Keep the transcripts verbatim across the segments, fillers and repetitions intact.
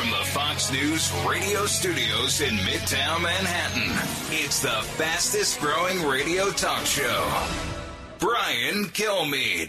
From the Fox News radio studios in Midtown Manhattan, it's the fastest growing radio talk show. Brian Kilmeade.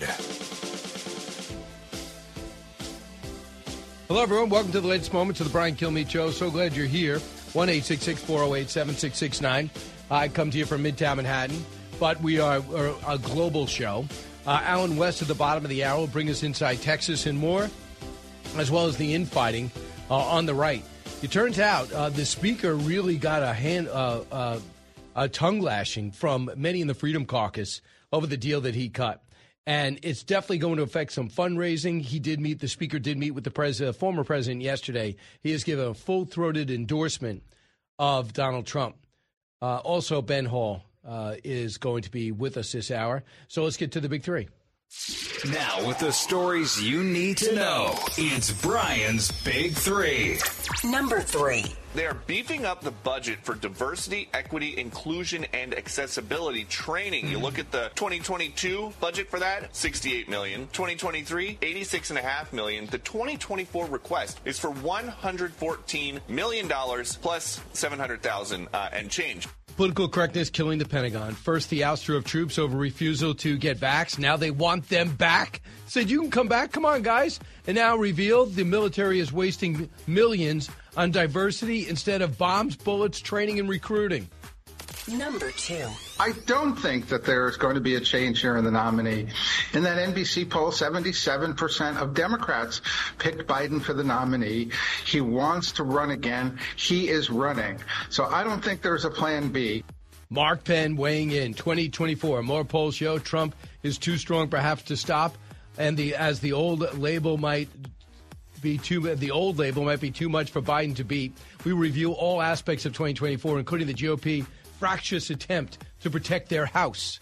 Hello, everyone. Welcome to the latest moments of the Brian Kilmeade Show. So glad you're here. one eight six six, four oh eight, seven six six nine. I come to you from Midtown Manhattan, but we are, are a global show. Uh, Alan West at the bottom of the hour will bring us inside Texas and more, as well as the infighting uh, on the right. It turns out uh, the speaker really got a hand, uh, uh, a tongue lashing from many in the Freedom Caucus over the deal that he cut. And it's definitely going to affect some fundraising. He did meet, the speaker did meet with the president, former president yesterday. He has given a full-throated endorsement of Donald Trump. Uh, also, Ben Hall uh, is going to be with us this hour. So let's get to the big three. Now, with the stories you need to know, it's Brian's Big Three. Number three. They're beefing up the budget for diversity, equity, inclusion, and accessibility training. You look at the twenty twenty-two budget for that, sixty-eight million dollars. twenty twenty-three, eighty-six point five million dollars. The twenty twenty-four request is for one hundred fourteen million dollars plus seven hundred thousand dollars uh, and change. Political correctness killing the Pentagon. First, the ouster of troops over refusal to get vaxxed. Now they want them back. Said, you can come back. Come on, guys. And now revealed the military is wasting millions on diversity instead of bombs, bullets, training, and recruiting. Number two. I don't think that there is going to be a change here in the nominee. In that N B C poll, seventy-seven percent of Democrats picked Biden for the nominee. He wants to run again. He is running. So I don't think there's a plan B. Mark Penn weighing in. twenty twenty-four. More polls show Trump is too strong perhaps to stop. And the as the old label might be too the old label might be too much for Biden to beat. We review all aspects of twenty twenty-four, including the G O P fractious attempt to protect their house.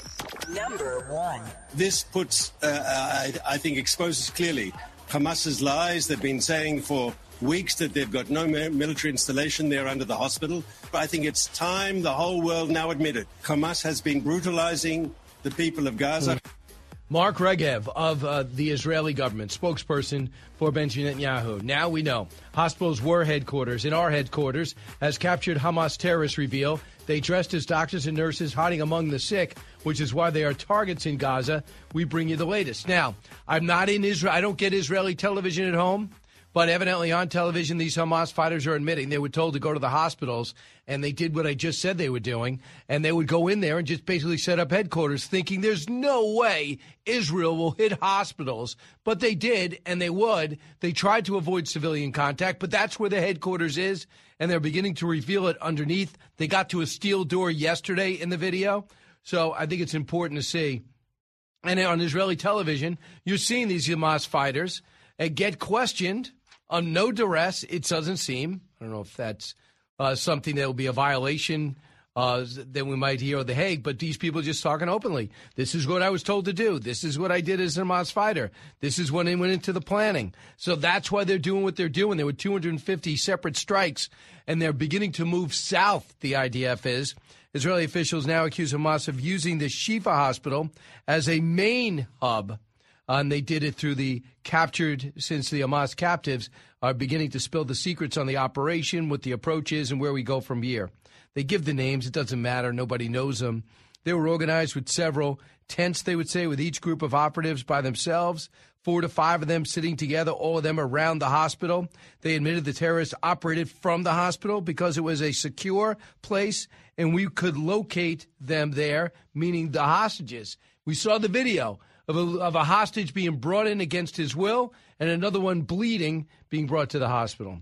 Number one. This puts, uh, I, I think, exposes clearly Hamas's lies. They've been saying for weeks that they've got no military installation there under the hospital. But I think it's time the whole world now admit it. Hamas has been brutalizing the people of Gaza. Mark Regev of uh, the Israeli government, spokesperson for Benjamin Netanyahu. Now we know hospitals were headquarters. In our headquarters, as captured Hamas terrorists reveal, they dressed as doctors and nurses hiding among the sick, which is why they are targets in Gaza. We bring you the latest. Now, I'm not in Israel. I don't get Israeli television at home. But evidently on television, these Hamas fighters are admitting they were told to go to the hospitals, and they did what I just said they were doing, and they would go in there and just basically set up headquarters thinking there's no way Israel will hit hospitals. But they did, and they would. They tried to avoid civilian contact, but that's where the headquarters is, and they're beginning to reveal it underneath. They got to a steel door yesterday in the video, so I think it's important to see. And on Israeli television, you're seeing these Hamas fighters uh, get questioned. On no duress, it doesn't seem. I don't know if that's uh, something that will be a violation uh, that we might hear at The Hague, but these people are just talking openly. This is what I was told to do. This is what I did as a Hamas fighter. This is when they went into the planning. So that's why they're doing what they're doing. There were two hundred fifty separate strikes, and they're beginning to move south, the I D F is. Israeli officials now accuse Hamas of using the Shifa hospital as a main hub. Uh, and they did it through the captured, since the Hamas captives are beginning to spill the secrets on the operation, what the approach is, and where we go from here. They give the names. It doesn't matter. Nobody knows them. They were organized with several tents, they would say, with each group of operatives by themselves, four to five of them sitting together, all of them around the hospital. They admitted the terrorists operated from the hospital because it was a secure place, and we could locate them there, meaning the hostages. We saw the video Of a, of a hostage being brought in against his will and another one bleeding being brought to the hospital.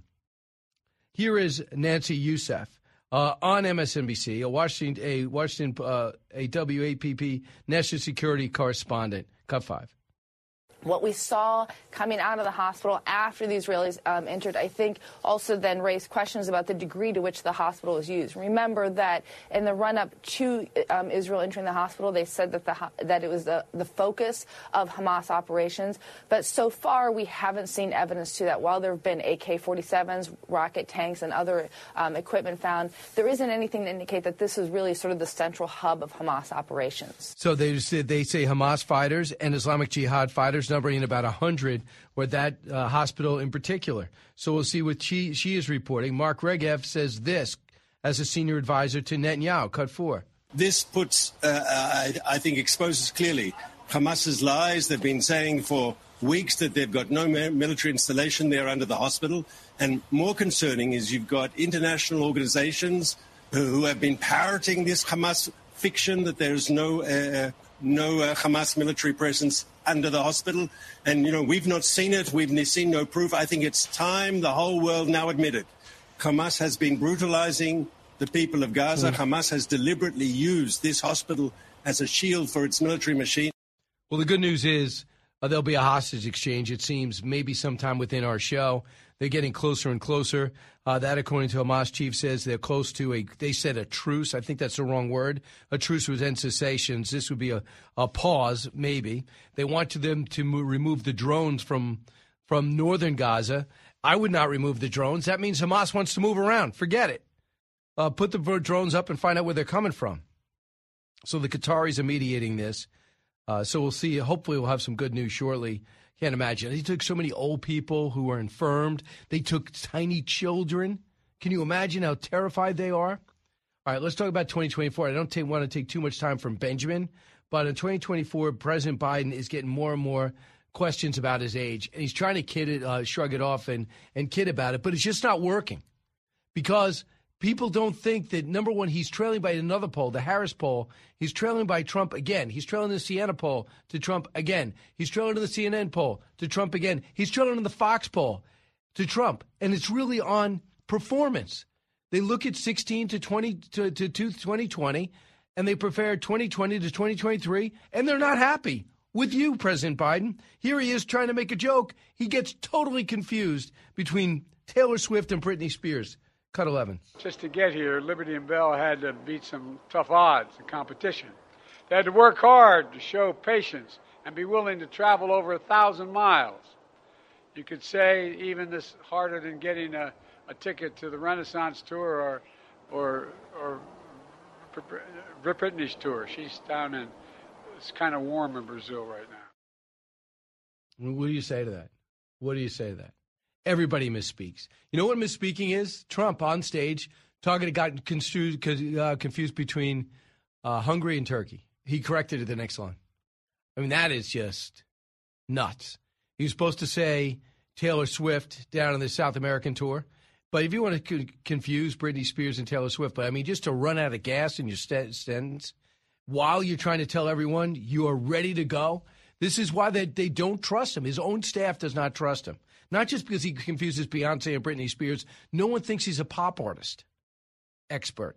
Here is Nancy Youssef uh, on M S N B C, a Washington, a Washington, uh, a W A P P national security correspondent. Cut five. What we saw coming out of the hospital after the Israelis um, entered, I think, also then raised questions about the degree to which the hospital was used. Remember that in the run-up to um, Israel entering the hospital, they said that the that it was the, the focus of Hamas operations. But so far, we haven't seen evidence to that. While there have been A K forty-sevens, rocket tanks, and other um, equipment found, there isn't anything to indicate that this is really sort of the central hub of Hamas operations. So they say, they say Hamas fighters and Islamic Jihad fighters numbering in about one hundred, or that uh, hospital in particular. So we'll see what she, she is reporting. Mark Regev says this as a senior advisor to Netanyahu. Cut four. This puts, uh, I, I think, exposes clearly Hamas's lies. They've been saying for weeks that they've got no military installation there under the hospital. And more concerning is you've got international organizations who, who have been parroting this Hamas fiction that there's no uh, no uh, Hamas military presence under the hospital. And, you know, we've not seen it. We've seen no proof. I think it's time the whole world now admit it. Hamas has been brutalizing the people of Gaza. Mm. Hamas has deliberately used this hospital as a shield for its military machine. Well, the good news is uh, there'll be a hostage exchange, it seems, maybe sometime within our show. They're getting closer and closer. Uh, that, according to Hamas chief, says they're close to a, they said a truce. I think that's the wrong word. A truce with end cessations. This would be a, a pause, maybe. They want to them to mo- remove the drones from from northern Gaza. I would not remove the drones. That means Hamas wants to move around. Forget it. Uh, put the drones up and find out where they're coming from. So the Qataris are mediating this. Uh, so we'll see. Hopefully we'll have some good news shortly. Can't imagine. They took so many old people who were infirmed. They took tiny children. Can you imagine how terrified they are? All right, let's talk about twenty twenty-four. I don't take, want to take too much time from Benjamin, but in twenty twenty-four, President Biden is getting more and more questions about his age, and he's trying to kid it, uh, shrug it off and, and kid about it, but it's just not working because people don't think that, number one, he's trailing by another poll, the Harris poll. He's trailing by Trump again. He's trailing the Siena poll to Trump again. He's trailing to the C N N poll to Trump again. He's trailing in the Fox poll to Trump. And it's really on performance. They look at sixteen to twenty to, to, to twenty twenty, and they prefer twenty twenty to twenty twenty-three, and they're not happy with you, President Biden. Here he is trying to make a joke. He gets totally confused between Taylor Swift and Britney Spears. Cut eleven. Just to get here, Liberty and Bell had to beat some tough odds in competition. They had to work hard to show patience and be willing to travel over a thousand miles. You could say even this harder than getting a, a ticket to the Renaissance tour or or or Britney's tour. She's down in, it's kind of warm in Brazil right now. What do you say to that? What do you say to that? Everybody misspeaks. You know what misspeaking is? Trump on stage talking, got construed, uh, confused between uh, Hungary and Turkey. He corrected it the next line. I mean, that is just nuts. He was supposed to say Taylor Swift down on the South American tour. But if you want to c- confuse Britney Spears and Taylor Swift, but I mean, just to run out of gas in your st- sentence while you're trying to tell everyone you are ready to go, this is why they, they don't trust him. His own staff does not trust him. Not just because he confuses Beyonce and Britney Spears. No one thinks he's a pop artist expert.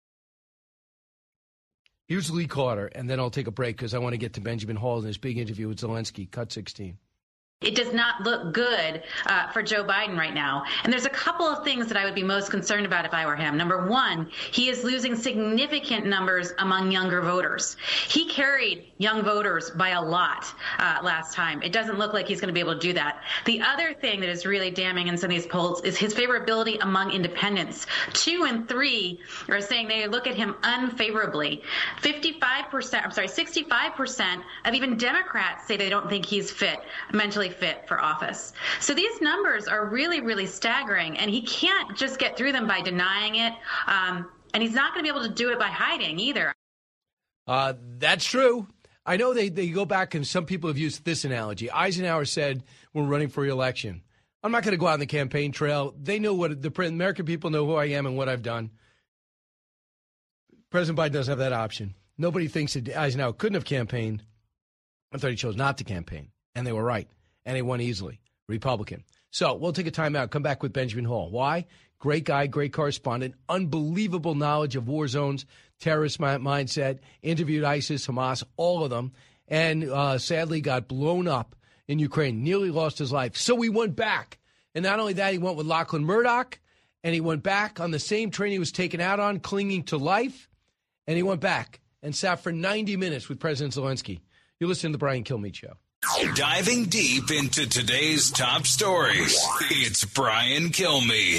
Here's Lee Carter, and then I'll take a break because I want to get to Benjamin Hall in his big interview with Zelensky. Cut sixteen. It does not look good uh, for Joe Biden right now. And there's a couple of things that I would be most concerned about if I were him. Number one, he is losing significant numbers among younger voters. He carried young voters by a lot uh, last time. It doesn't look like he's going to be able to do that. The other thing that is really damning in some of these polls is his favorability among independents. Two and three are saying they look at him unfavorably. fifty-five percent, I'm sorry, sixty-five percent of even Democrats say they don't think he's fit, mentally fit for office. So these numbers are really, really staggering, and he can't just get through them by denying it, um, and he's not going to be able to do it by hiding either. Uh, that's true. I know they, they go back, and some people have used this analogy. Eisenhower said, we're running for re-election. I'm not going to go out on the campaign trail. They know what the American people know who I am and what I've done. President Biden doesn't have that option. Nobody thinks that Eisenhower couldn't have campaigned. I thought he chose not to campaign, and they were right. And he won easily, Republican. So we'll take a time out, come back with Benjamin Hall. Why? Great guy, great correspondent, unbelievable knowledge of war zones, terrorist mindset, interviewed ISIS, Hamas, all of them, and uh, sadly got blown up in Ukraine, nearly lost his life. So he went back. And not only that, he went with Lachlan Murdoch, and he went back on the same train he was taken out on, clinging to life, and he went back and sat for ninety minutes with President Zelensky. You listen to the Brian Kilmeade Show. Diving deep into today's top stories, it's Brian Kilmeade.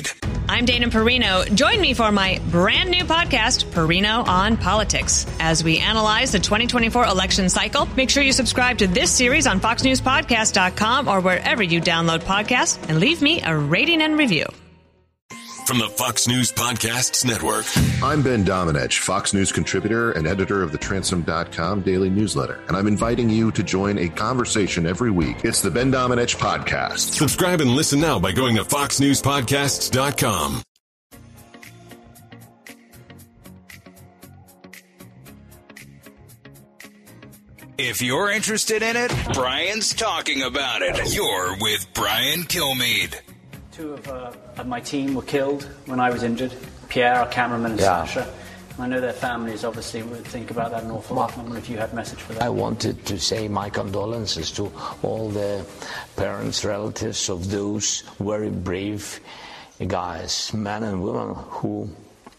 I'm Dana Perino. Join me for my brand new podcast, Perino on Politics, as we analyze the twenty twenty-four election cycle. Make sure you subscribe to this series on fox news podcast dot com or wherever you download podcasts, and leave me a rating and review. From the Fox News Podcasts Network. I'm Ben Domenech, Fox News contributor and editor of the Transom dot com daily newsletter, and I'm inviting you to join a conversation every week. It's the Ben Domenech Podcast. Subscribe and listen now by going to fox news podcasts dot com. If you're interested in it, Brian's talking about it. You're with Brian Kilmeade. Two of, uh, of my team were killed when I was injured. Pierre, our cameraman, and yeah. Sasha. And I know their families obviously would think about that an awful lot. I wonder if you had a message for them. I wanted to say my condolences to all the parents, relatives of those very brave guys, men and women who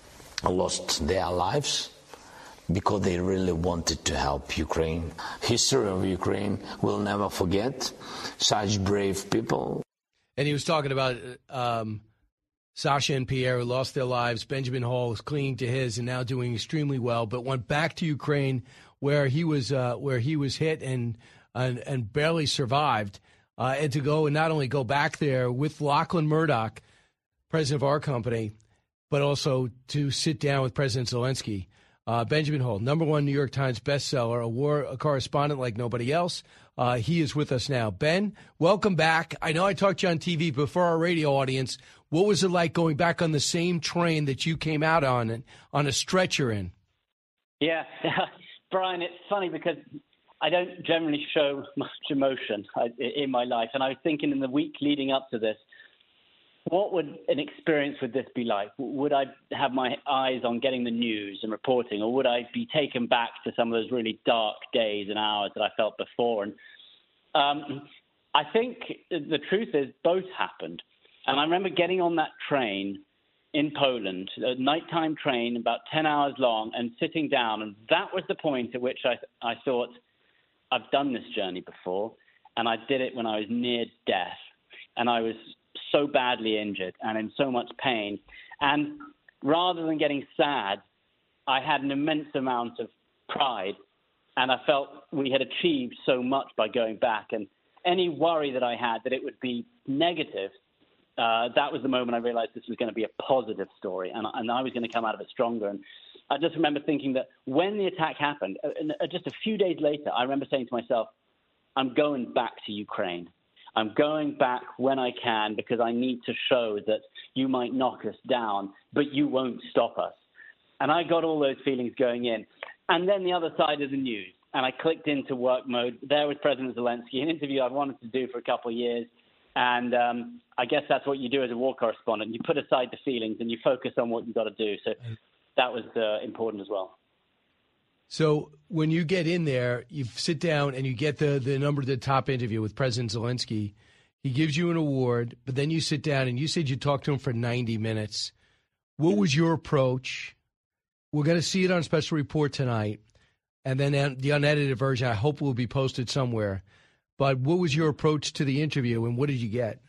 lost their lives because they really wanted to help Ukraine. History of Ukraine will never forget such brave people. And he was talking about um, Sasha and Pierre, who lost their lives. Benjamin Hall was clinging to his and now doing extremely well, but went back to Ukraine where he was uh, where he was hit and and, and barely survived. Uh, and to go and not only go back there with Lachlan Murdoch, president of our company, but also to sit down with President Zelensky. Uh, Benjamin Hall, number one New York Times bestseller, a war a correspondent like nobody else. Uh, he is with us now. Ben, welcome back. I know I talked to you on T V, but for our radio audience, what was it like going back on the same train that you came out on, on a stretcher in? Yeah, Brian, it's funny because I don't generally show much emotion in my life. And I was thinking in the week leading up to this, what would an experience would this be like? Would I have my eyes on getting the news and reporting, or would I be taken back to some of those really dark days and hours that I felt before? And um, I think the truth is both happened. And I remember getting on that train in Poland, a nighttime train, about ten hours long, and sitting down. And that was the point at which I, I thought, I've done this journey before, and I did it when I was near death. And I was so badly injured and in so much pain. And rather than getting sad, I had an immense amount of pride, and I felt we had achieved so much by going back. And any worry that I had that it would be negative, uh, that was the moment I realized this was going to be a positive story, and, and I was going to come out of it stronger. And I just remember thinking that when the attack happened, uh, just a few days later, I remember saying to myself, I'm going back to Ukraine. I'm going back when I can because I need to show that you might knock us down, but you won't stop us. And I got all those feelings going in. And then the other side of the news, and I clicked into work mode. There was President Zelensky, an interview I've wanted to do for a couple of years. And um, I guess that's what you do as a war correspondent. You put aside the feelings and you focus on what you've got to do. So that was uh, important as well. So when you get in there, you sit down and you get the, the number the top interview with President Zelensky. He gives you an award, but then you sit down and you said you talked to him for ninety minutes. What was your approach? We're going to see it on Special Report tonight, and then the unedited version I hope will be posted somewhere. But what was your approach to the interview, and what did you get?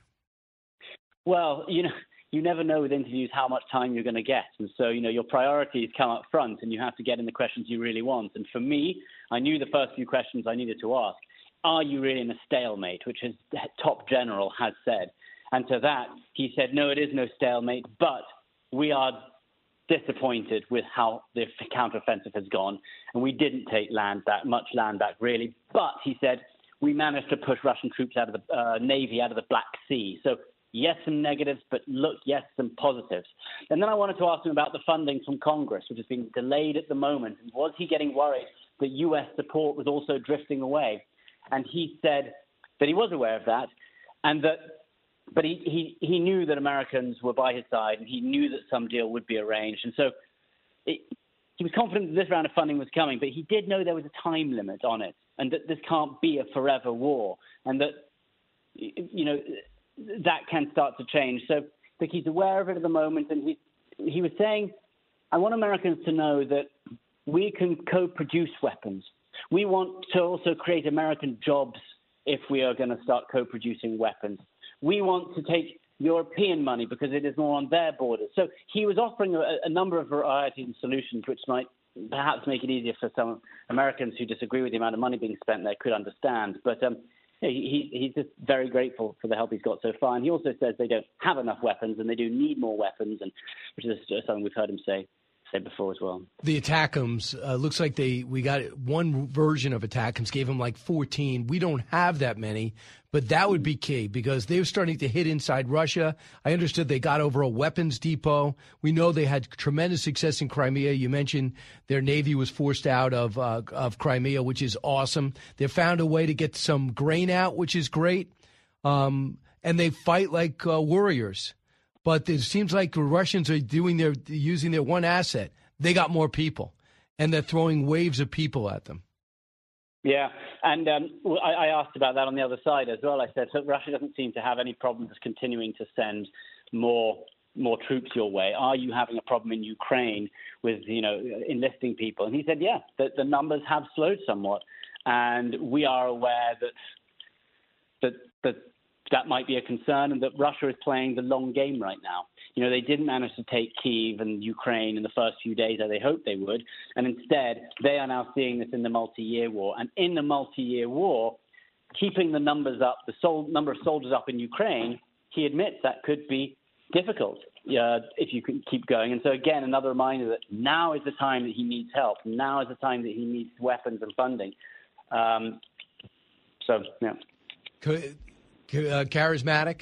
Well, you know, you never know with interviews how much time you're going to get. And so, you know, your priorities come up front and you have to get in the questions you really want. And for me, I knew the first few questions I needed to ask. Are you really in a stalemate, which his top general has said? And to that, he said, no, it is no stalemate, but we are disappointed with how the counteroffensive has gone. And we didn't take land back, much land back, really. But, he said, we managed to push Russian troops out of the uh, Navy, out of the Black Sea. So, yes, some negatives, but look, yes, some positives. And then I wanted to ask him about the funding from Congress, which has been delayed at the moment. And was he getting worried that U S support was also drifting away? And he said that he was aware of that, and that, but he, he, he knew that Americans were by his side, and he knew that some deal would be arranged. And so it, he was confident that this round of funding was coming, but he did know there was a time limit on it, and that this can't be a forever war, and that, you know, that can start to change. So I think he's aware of it at the moment, and he he was saying, I want Americans to know that we can co-produce weapons. We want to also create American jobs if we are going to start co-producing weapons. We want to take European money because it is more on their borders. So he was offering a, a number of varieties and solutions which might perhaps make it easier for some Americans who disagree with the amount of money being spent there could understand. But um, he, he's just very grateful for the help he's got so far. And he also says they don't have enough weapons and they do need more weapons, and which is something we've heard him say. Said before as well. The ATACMS, uh, looks like they we got one version of ATACMS, gave them like fourteen. We don't have that many, but that would be key because they were starting to hit inside Russia. I understood they got over a weapons depot. We know they had tremendous success in Crimea. You mentioned their Navy was forced out of uh, of Crimea, which is awesome. They found a way to get some grain out, which is great. Um, and they fight like uh, warriors. But it seems like the Russians are doing their using their one asset. They got more people, and they're throwing waves of people at them. Yeah, and um, I, I asked about that on the other side as well. I said, so Russia doesn't seem to have any problems continuing to send more more troops your way. Are you having a problem in Ukraine with, you know, enlisting people? And he said, yeah, the, the numbers have slowed somewhat, and we are aware that that that. that might be a concern, and that Russia is playing the long game right now. You know, they didn't manage to take Kyiv and Ukraine in the first few days that they hoped they would, and instead they are now seeing this in the multi-year war. And in the multi-year war, keeping the numbers up, the sol- number of soldiers up in Ukraine, he admits that could be difficult uh, if you can keep going. And so, again, another reminder that now is the time that he needs help. Now is the time that he needs weapons and funding. Um, so, yeah. Could- Uh, charismatic,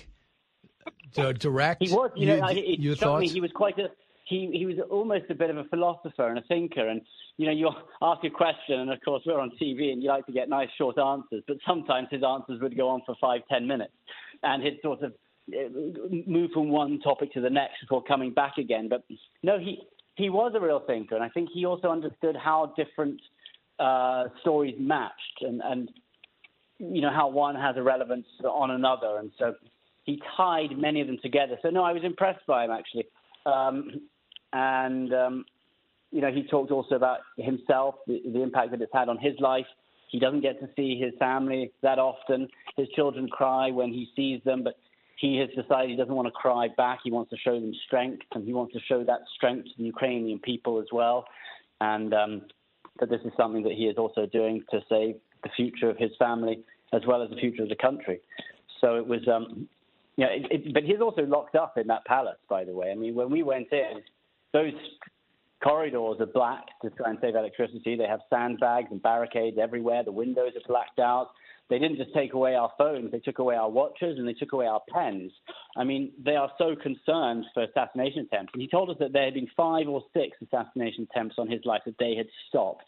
uh, direct. He was, you know, you, it your struck thoughts? me. He was quite a. He he was almost a bit of a philosopher and a thinker. And you know, you ask a question, and of course we're on T V, and you like to get nice short answers. But sometimes his answers would go on for five, ten minutes, and he'd sort of move from one topic to the next before coming back again. But no, he he was a real thinker, and I think he also understood how different uh, stories matched, and and. you know, how one has a relevance on another. And so he tied many of them together. So, no, I was impressed by him, actually. Um, and, um, you know, he talked also about himself, the, the impact that it's had on his life. He doesn't get to see his family that often. His children cry when he sees them, but he has decided he doesn't want to cry back. He wants to show them strength, and he wants to show that strength to the Ukrainian people as well. And um, that this is something that he is also doing to save the future of his family as well as the future of the country. So it was, um, you know, it, it, but he's also locked up in that palace, by the way. I mean, when we went in, those corridors are black to try and save electricity. They have sandbags and barricades everywhere. The windows are blacked out. They didn't just take away our phones. They took away our watches and they took away our pens. I mean, they are so concerned for assassination attempts. And he told us that there had been five or six assassination attempts on his life that they had stopped.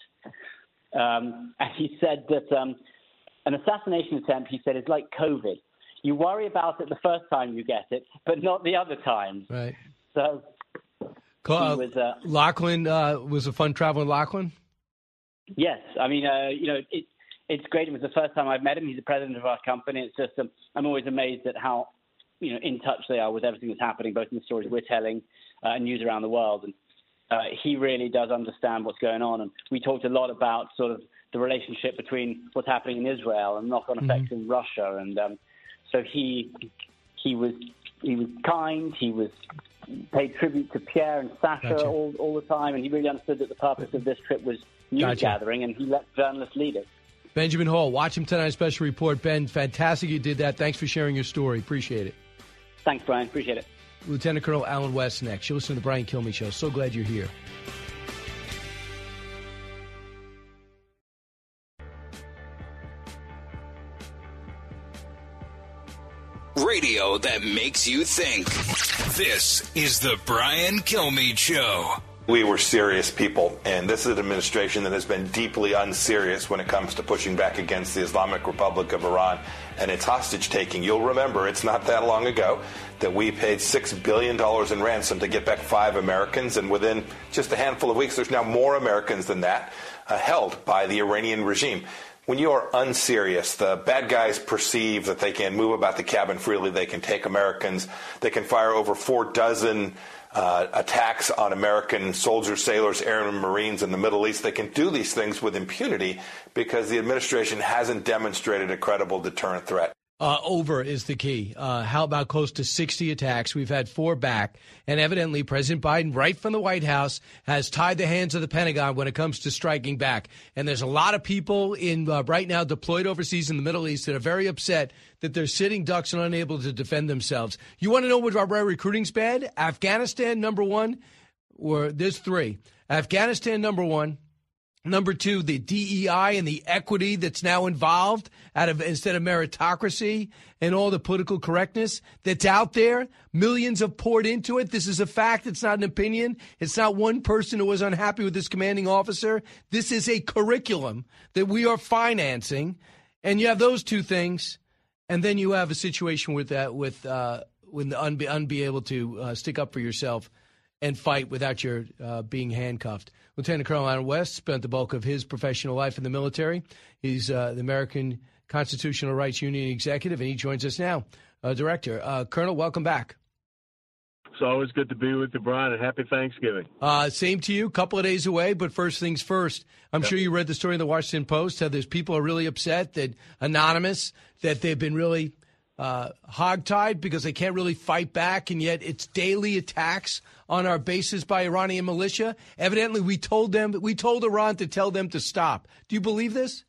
Um, and he said that um, an assassination attempt, he said, is like COVID. You worry about it the first time you get it, but not the other times. Right. So uh, he was, uh, Lachlan uh, was a fun travel with Lachlan? Yes. I mean, uh, you know, it, it's great. It was the first time I've met him. He's the president of our company. It's just um, I'm always amazed at how, you know, in touch they are with everything that's happening, both in the stories we're telling uh, and news around the world. And Uh, he really does understand what's going on. And we talked a lot about sort of the relationship between what's happening in Israel and knock-on mm-hmm. effects in Russia. And um, so he he was he was kind. He was paid tribute to Pierre and Sasha gotcha. all, all the time. And he really understood that the purpose of this trip was news gotcha. gathering, and he let journalists lead it. Benjamin Hall, watch him tonight, Special Report. Ben, fantastic you did that. Thanks for sharing your story. Appreciate it. Thanks, Brian. Appreciate it. Lieutenant Colonel Alan West next. You're listening to the Brian Kilmeade Show. So glad you're here. Radio that makes you think. This is the Brian Kilmeade Show. We were serious people, and this is an administration that has been deeply unserious when it comes to pushing back against the Islamic Republic of Iran and its hostage-taking. You'll remember it's not that long ago that we paid six billion dollars in ransom to get back five Americans, and within just a handful of weeks, there's now more Americans than that uh, held by the Iranian regime. when you are unserious, the bad guys perceive that they can move about the cabin freely, they can take Americans, they can fire over four dozen uh, attacks on American soldiers, sailors, airmen, Marines in the Middle East. They can do these things with impunity because the administration hasn't demonstrated a credible deterrent threat. Uh, over is the key. Uh, how about close to sixty attacks? We've had four back. And evidently, President Biden, right from the White House, has tied the hands of the Pentagon when it comes to striking back. And there's a lot of people in uh, right now deployed overseas in the Middle East that are very upset that they're sitting ducks and unable to defend themselves. You want to know what our recruiting's bad? Afghanistan, number one, or there's three. Afghanistan, number one. Number two, the D E I and the equity that's now involved out of instead of meritocracy and all the political correctness that's out there. Millions have poured into it. This is a fact. It's not an opinion. It's not one person who was unhappy with this commanding officer. This is a curriculum that we are financing. And you have those two things. And then you have a situation with that, with, uh, with the unbe, unbe able to uh, stick up for yourself and fight without your uh, being handcuffed. Lieutenant Colonel Adam West spent the bulk of his professional life in the military. He's uh, the American Constitutional Rights Union executive, and he joins us now, uh, Director. Uh, Colonel, welcome back. It's always good to be with you, Brian, and happy Thanksgiving. Uh, same to you. Couple of days away, but first things first. I'm yep. sure you read the story in the Washington Post, how there's people are really upset that anonymous, that they've been really uh, hogtied because they can't really fight back, and yet it's daily attacks on our bases by Iranian militia. Evidently, we told them, we told Iran to tell them to stop. Do you believe this?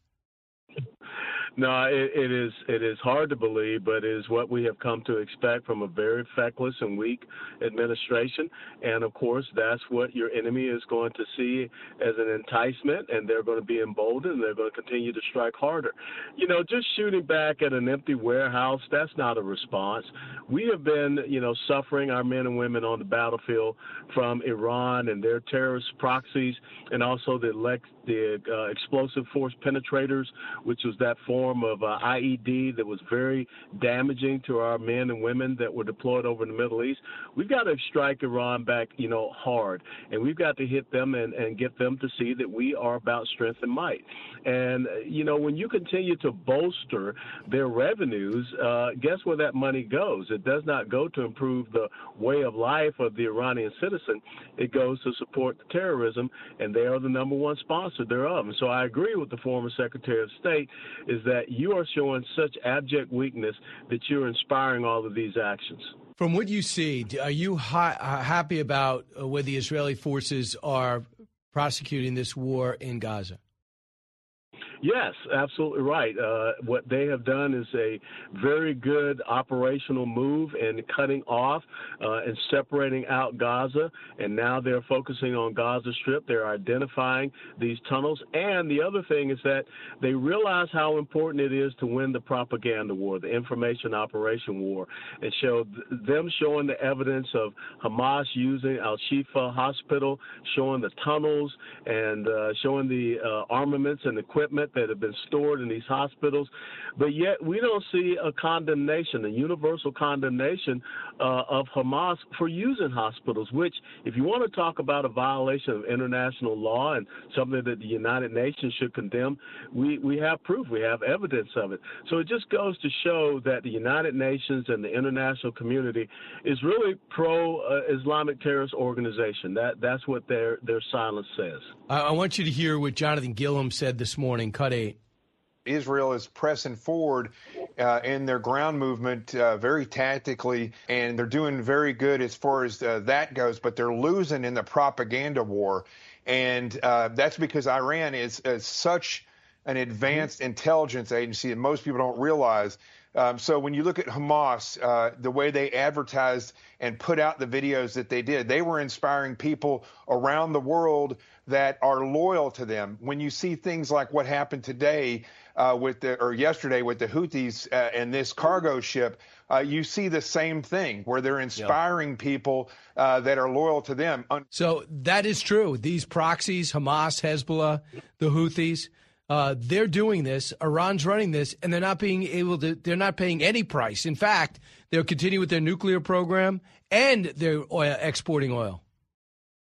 No, it, it is it is hard to believe, but it is what we have come to expect from a very feckless and weak administration. And, of course, that's what your enemy is going to see as an enticement, and they're going to be emboldened, and they're going to continue to strike harder. You know, just shooting back at an empty warehouse, that's not a response. We have been, you know, suffering, our men and women on the battlefield, from Iran and their terrorist proxies, and also the, the uh, explosive force penetrators, which was that form of uh, I E D that was very damaging to our men and women that were deployed over in the Middle East. We've got to strike Iran back, you know, hard, and we've got to hit them and, and get them to see that we are about strength and might. And, you know, when you continue to bolster their revenues, uh, guess where that money goes? It does not go to improve the way of life of the Iranian citizen. It goes to support the terrorism, and they are the number one sponsor thereof. And so I agree with the former Secretary of State is that you are showing such abject weakness that you're inspiring all of these actions. From what you see, are you hi- happy about uh, where the Israeli forces are prosecuting this war in Gaza? Yes, absolutely right. Uh, what they have done is a very good operational move in cutting off uh, and separating out Gaza, and now they're focusing on Gaza Strip. They're identifying these tunnels, and the other thing is that they realize how important it is to win the propaganda war, the information operation war, and show th- them showing the evidence of Hamas using Al-Shifa Hospital, showing the tunnels, and uh, showing the uh, armaments and equipment that have been stored in these hospitals, but yet we don't see a condemnation, a universal condemnation uh, of Hamas for using hospitals, which, if you want to talk about a violation of international law and something that the United Nations should condemn, we, we have proof, we have evidence of it. So it just goes to show that the United Nations and the international community is really pro-Islamic terrorist organization. That That's what their, their silence says. I, I want you to hear what Jonathan Gilliam said this morning, cut eight. Israel is pressing forward uh, in their ground movement uh, very tactically, and they're doing very good as far as uh, that goes, but they're losing in the propaganda war. And uh, that's because Iran is, is such an advanced intelligence agency that most people don't realize. Um, so when you look at Hamas, uh, the way they advertised and put out the videos that they did, they were inspiring people around the world that are loyal to them. When you see things like what happened today uh, with the, or yesterday with the Houthis uh, and this cargo ship, uh, you see the same thing where they're inspiring yeah. people uh, that are loyal to them. So that is true. These proxies, Hamas, Hezbollah, the Houthis, Uh, they're doing this. Iran's running this, and they're not being able to. They're not paying any price. In fact, they'll continue with their nuclear program, and they're oil, exporting oil.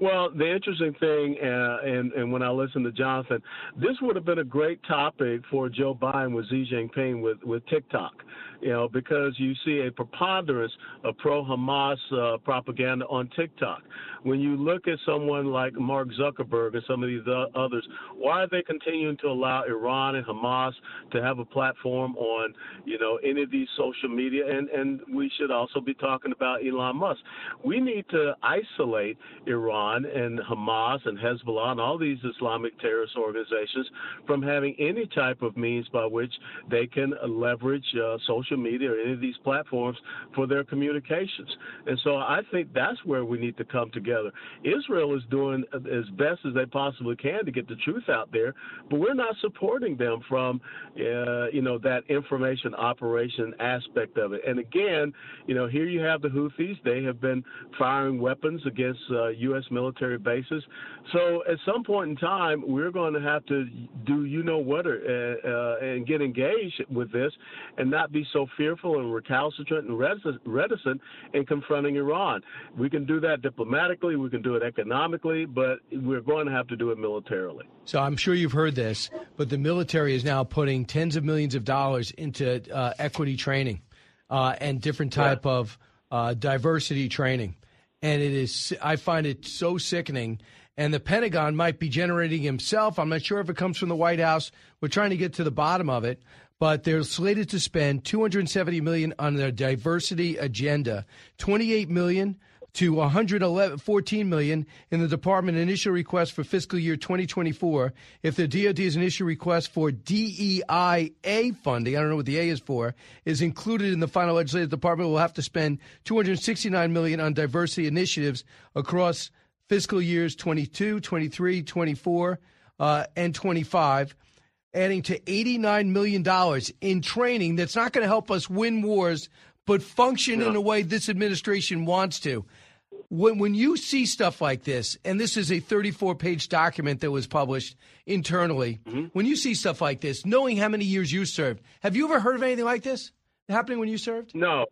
Well, the interesting thing, uh, and, and when I listened to Jonathan, this would have been a great topic for Joe Biden with Xi Jinping with, with TikTok, you know, because you see a preponderance of pro-Hamas uh, propaganda on TikTok. When you look at someone like Mark Zuckerberg and some of these others, why are they continuing to allow Iran and Hamas to have a platform on, you know, any of these social media? And, and we should also be talking about Elon Musk. We need to isolate Iran and Hamas and Hezbollah and all these Islamic terrorist organizations from having any type of means by which they can leverage uh, social media or any of these platforms for their communications. And so I think that's where we need to come together. Israel is doing as best as they possibly can to get the truth out there, but we're not supporting them from, uh, you know, that information operation aspect of it. And again, you know, here you have the Houthis. They have been firing weapons against uh, U S military bases. So at some point in time, we're going to have to do you know what or, uh, uh, and get engaged with this and not be so fearful and recalcitrant and reticent in confronting Iran. We can do that diplomatically. We can do it economically, but we're going to have to do it militarily. So I'm sure you've heard this, but the military is now putting tens of millions of dollars into uh, equity training uh, and different type yeah. of uh, diversity training. And it is, I find it so sickening. And the Pentagon might be generating himself. I'm not sure if it comes from the White House. We're trying to get to the bottom of it. But they're slated to spend two hundred seventy million dollars on their diversity agenda, twenty-eight million dollars to one hundred fourteen million dollars in the department initial request for fiscal year twenty twenty-four. If the D O D is initial request for D E I A funding, I don't know what the A is for, is included in the final legislative department, we'll have to spend two hundred sixty-nine million dollars on diversity initiatives across fiscal years twenty-two, twenty-three, twenty-four, uh, and twenty-five, adding to eighty-nine million dollars in training that's not going to help us win wars, but function yeah. in a way this administration wants to. When when you see stuff like this, and this is a thirty-four page document that was published internally, mm-hmm. when you see stuff like this, knowing how many years you served, have you ever heard of anything like this happening when you served? No.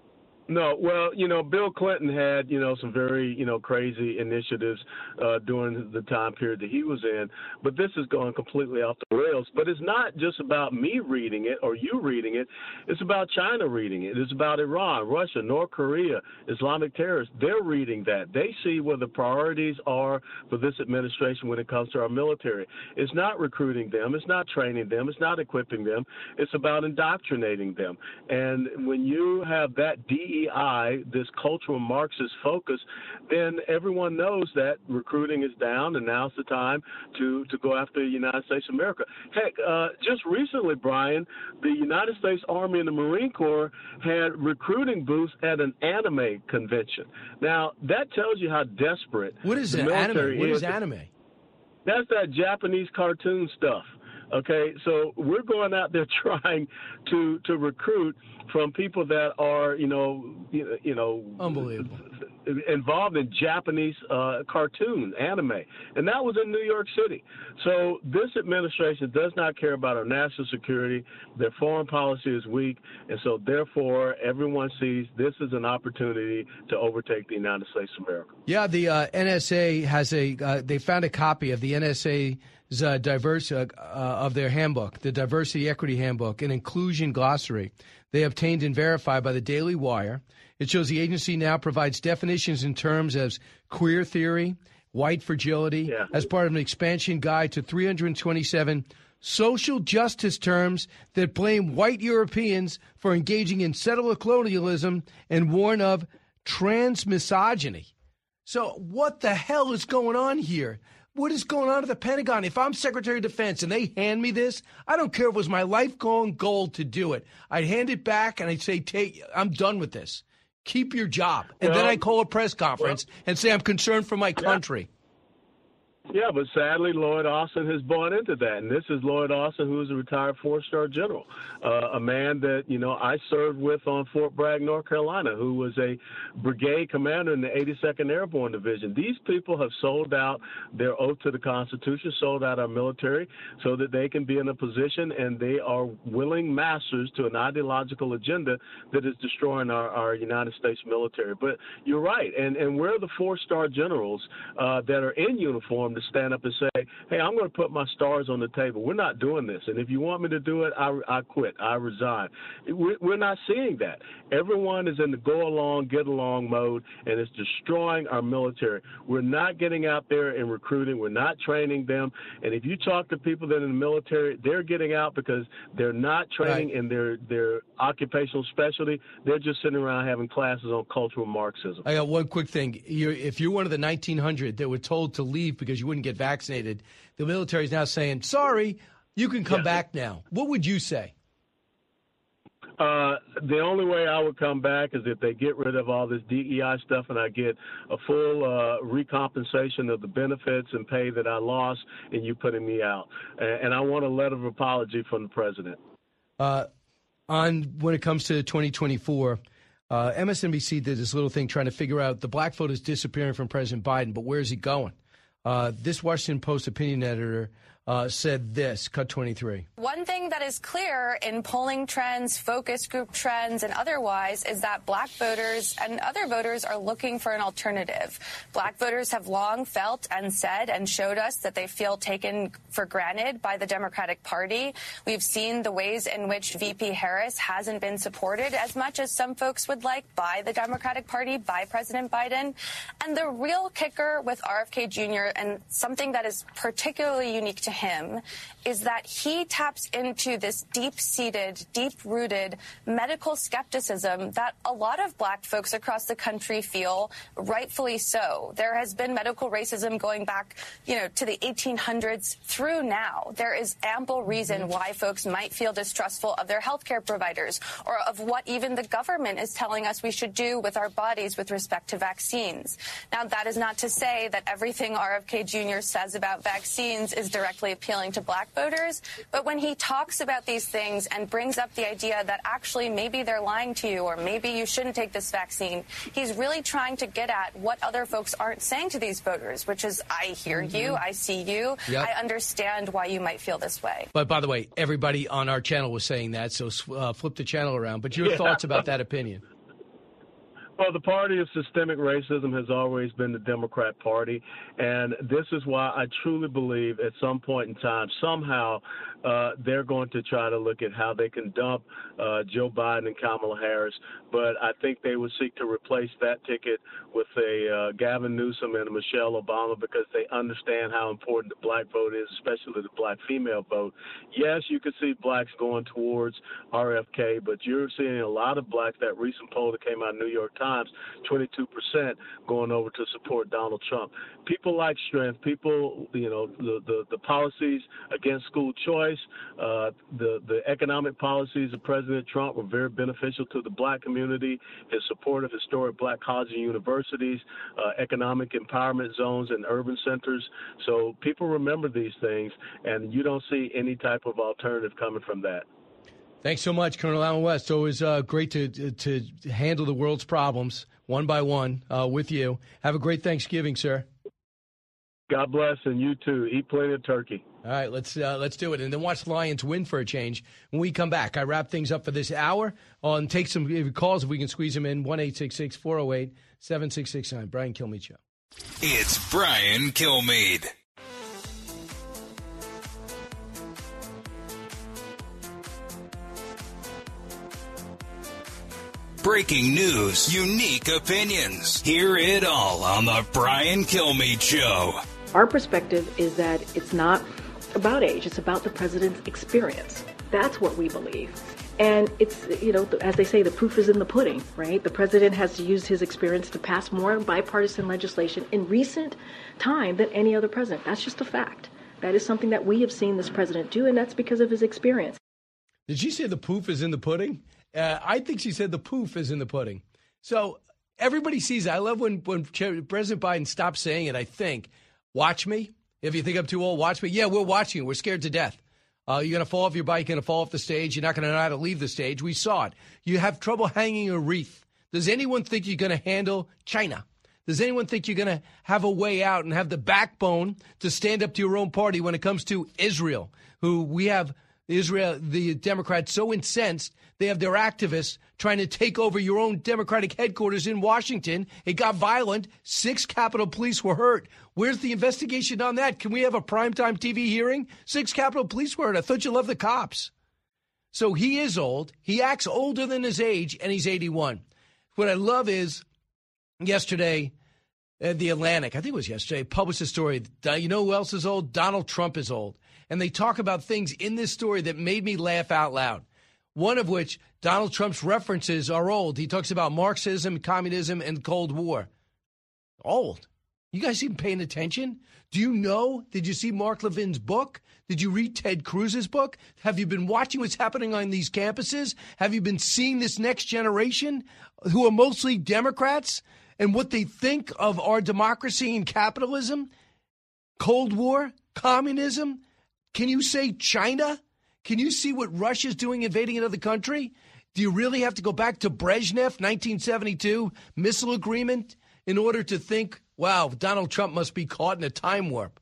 No, well, you know, Bill Clinton had, you know, some very, you know, crazy initiatives uh, during the time period that he was in. But this is going completely off the rails. But it's not just about me reading it or you reading it. It's about China reading it. It's about Iran, Russia, North Korea, Islamic terrorists. They're reading that. They see where the priorities are for this administration when it comes to our military. It's not recruiting them. It's not training them. It's not equipping them. It's about indoctrinating them. And when you have that D E I, this cultural Marxist focus, then everyone knows that recruiting is down, and now's the time to, to go after the United States of America. Heck, uh, just recently, Brian, the United States Army and the Marine Corps had recruiting booths at an anime convention. Now, that tells you how desperate What is the an military anime? What is. is anime? That's that Japanese cartoon stuff. Okay, so we're going out there trying to to recruit from people that are, you know, you, you know, unbelievable, involved in Japanese uh, cartoon anime, and that was in New York City. So this administration does not care about our national security. Their foreign policy is weak, and so therefore everyone sees this as an opportunity to overtake the United States of America. Yeah, the uh, N S A has a. Uh, they found a copy of the N S A. Uh, diverse uh, uh, of their handbook, the Diversity Equity Handbook, an inclusion glossary they obtained and verified by the Daily Wire. It shows the agency now provides definitions in terms as queer theory, white fragility, yeah. as part of an expansion guide to three hundred twenty-seven social justice terms that blame white Europeans for engaging in settler colonialism and warn of transmisogyny. So what the hell is going on here? What is going on at the Pentagon? If I'm Secretary of Defense and they hand me this, I don't care if it was my lifelong goal to do it. I'd hand it back and I'd say, "Take, I'm done with this. Keep your job." And well, then I call a press conference well, and say, "I'm concerned for my country." Yeah. Yeah, but sadly, Lloyd Austin has bought into that. And this is Lloyd Austin, who is a retired four-star general, uh, a man that, you know, I served with on Fort Bragg, North Carolina, who was a brigade commander in the eighty-second Airborne Division. These people have sold out their oath to the Constitution, sold out our military so that they can be in a position, and they are willing masters to an ideological agenda that is destroying our, our United States military. But you're right, and, and we're the four-star generals uh, that are in uniform to stand up and say, hey, I'm going to put my stars on the table. We're not doing this. And if you want me to do it, I, I quit. I resign. We're not seeing that. Everyone is in the go-along, get-along mode, and it's destroying our military. We're not getting out there and recruiting. We're not training them. And if you talk to people that are in the military, they're getting out because they're not training right. in their, their occupational specialty. They're just sitting around having classes on cultural Marxism. I got one quick thing. You're, if you're one of the nineteen hundred that were told to leave because you wouldn't get vaccinated, the military is now saying, sorry, you can come yeah. back now. What would you say? Uh, the only way I would come back is if they get rid of all this D E I stuff and I get a full uh, recompensation of the benefits and pay that I lost and you putting me out. And, and I want a letter of apology from the president. Uh, on when it comes to twenty twenty-four, uh, M S N B C did this little thing trying to figure out the black vote is disappearing from President Biden, but where is he going? Uh, this Washington Post opinion editor uh, said this, cut twenty-three. One thing that is clear in polling trends, focus group trends, and otherwise is that black voters and other voters are looking for an alternative. Black voters have long felt and said and showed us that they feel taken for granted by the Democratic Party. We've seen the ways in which V P Harris hasn't been supported as much as some folks would like by the Democratic Party, by President Biden. And the real kicker with R F K Junior, and something that is particularly unique to him, is that he taps into this deep-seated, deep-rooted medical skepticism that a lot of black folks across the country feel, rightfully so. There has been medical racism going back, you know, to the eighteen hundreds through now. There is ample reason why folks might feel distrustful of their healthcare providers or of what even the government is telling us we should do with our bodies with respect to vaccines. Now, that is not to say that everything R F K Junior says about vaccines is directly appealing to black voters, but when he talks about these things and brings up the idea that actually maybe they're lying to you or maybe you shouldn't take this vaccine, he's really trying to get at what other folks aren't saying to these voters, which is, I hear mm-hmm. you, I see you, yep. I understand why you might feel this way. But by the way, everybody on our channel was saying that, so uh, flip the channel around. But your yeah. thoughts about that opinion? Well, the party of systemic racism has always been the Democrat Party, and this is why I truly believe at some point in time, somehow, uh, they're going to try to look at how they can dump uh, Joe Biden and Kamala Harris, but I think they would seek to replace that ticket with a uh, Gavin Newsom and a Michelle Obama because they understand how important the black vote is, especially the black female vote. Yes, you could see blacks going towards R F K, but you're seeing a lot of blacks. That recent poll that came out of New York Times, twenty-two percent going over to support Donald Trump. People like strength. People, you know, the, the, the policies against school choice, uh, the, the economic policies of President Trump were very beneficial to the black community. His support of historic black colleges and universities, uh, economic empowerment zones and urban centers. So people remember these things, and you don't see any type of alternative coming from that. Thanks so much, Colonel Allen West. Always uh, great to to handle the world's problems one by one uh, with you. Have a great Thanksgiving, sir. God bless, and you too. Eat plenty of turkey. All right, let's uh, let's do it, and then watch the Lions win for a change. When we come back, I wrap things up for this hour. On take some calls if we can squeeze them in. one eight six six, four oh eight, seven six six nine. Brian Kilmeade Show. It's Brian Kilmeade. Breaking news, unique opinions. Hear it all on the Brian Kilmeade Show. Our perspective is that it's not about age, it's about the president's experience. That's what we believe. And it's, you know, as they say, the proof is in the pudding, right? The president has used his experience to pass more bipartisan legislation in recent time than any other president. That's just a fact. That is something that we have seen this president do, and that's because of his experience. Did she say the proof is in the pudding? Uh, I think she said the poof is in the pudding. So everybody sees it. I love when, when President Biden stops saying it, I think. Watch me. If you think I'm too old, watch me. Yeah, we're watching you. We're scared to death. Uh, you're going to fall off your bike. You're going to fall off the stage. You're not going to know how to leave the stage. We saw it. You have trouble hanging a wreath. Does anyone think you're going to handle China? Does anyone think you're going to have a way out and have the backbone to stand up to your own party when it comes to Israel, who we have Israel, the Democrats so incensed, they have their activists trying to take over your own Democratic headquarters in Washington. It got violent. Six Capitol Police were hurt. Where's the investigation on that? Can we have a primetime T V hearing? Six Capitol Police were hurt. I thought you loved the cops. So he is old. He acts older than his age, and he's eighty-one. What I love is yesterday, uh, The Atlantic, I think it was yesterday, published a story. You know who else is old? Donald Trump is old. And they talk about things in this story that made me laugh out loud. One of which, Donald Trump's references are old. He talks about Marxism, communism, and Cold War. Old. You guys even paying attention? Do you know? Did you see Mark Levin's book? Did you read Ted Cruz's book? Have you been watching what's happening on these campuses? Have you been seeing this next generation who are mostly Democrats and what they think of our democracy and capitalism? Cold War? Communism? Can you say China? Can you see what Russia's doing invading another country? Do you really have to go back to Brezhnev, nineteen seventy-two, missile agreement, in order to think, wow, Donald Trump must be caught in a time warp?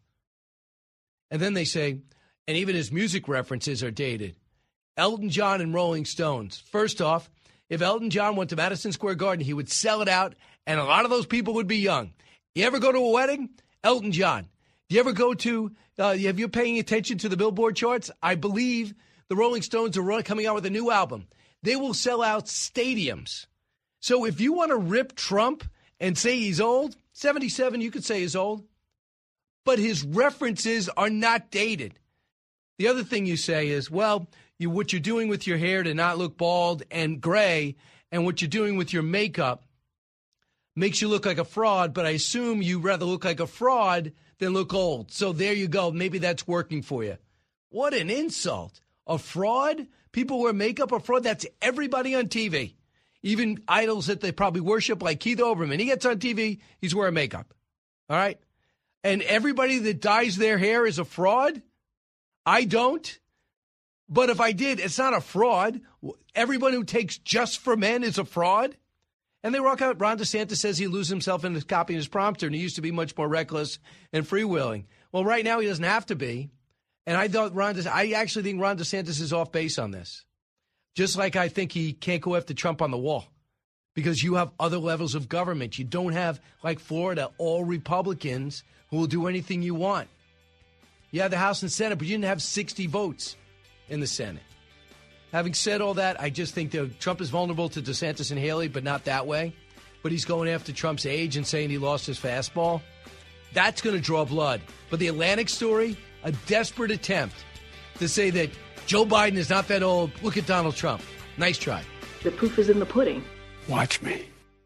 And then they say, and even his music references are dated. Elton John and Rolling Stones. First off, if Elton John went to Madison Square Garden, he would sell it out, and a lot of those people would be young. You ever go to a wedding? Elton John. Do you ever go to, uh, have you paying attention to the Billboard charts? I believe the Rolling Stones are coming out with a new album. They will sell out stadiums. So if you want to rip Trump and say he's old, seventy-seven, you could say he's old. But his references are not dated. The other thing you say is, well, you, what you're doing with your hair to not look bald and gray, and what you're doing with your makeup makes you look like a fraud, but I assume you rather look like a fraud than look old. So there you go. Maybe that's working for you. What an insult. A fraud? People wear makeup, a fraud? That's everybody on T V. Even idols that they probably worship, like Keith Olbermann. He gets on T V, he's wearing makeup. All right? And everybody that dyes their hair is a fraud? I don't. But if I did, it's not a fraud. Everyone who takes Just for Men is a fraud. And they rock out. Ron DeSantis says he loses himself in copying his prompter, and he used to be much more reckless and freewheeling. Well, right now he doesn't have to be. And I thought Ron DeSantis, I actually think Ron DeSantis is off base on this. Just like I think he can't go after Trump on the wall because you have other levels of government. You don't have, like Florida, all Republicans who will do anything you want. You have the House and Senate, but you didn't have sixty votes in the Senate. Having said all that, I just think that Trump is vulnerable to DeSantis and Haley, but not that way. But he's going after Trump's age and saying he lost his fastball. That's going to draw blood. But the Atlantic story, a desperate attempt to say that Joe Biden is not that old. Look at Donald Trump. Nice try. The proof is in the pudding. Watch me.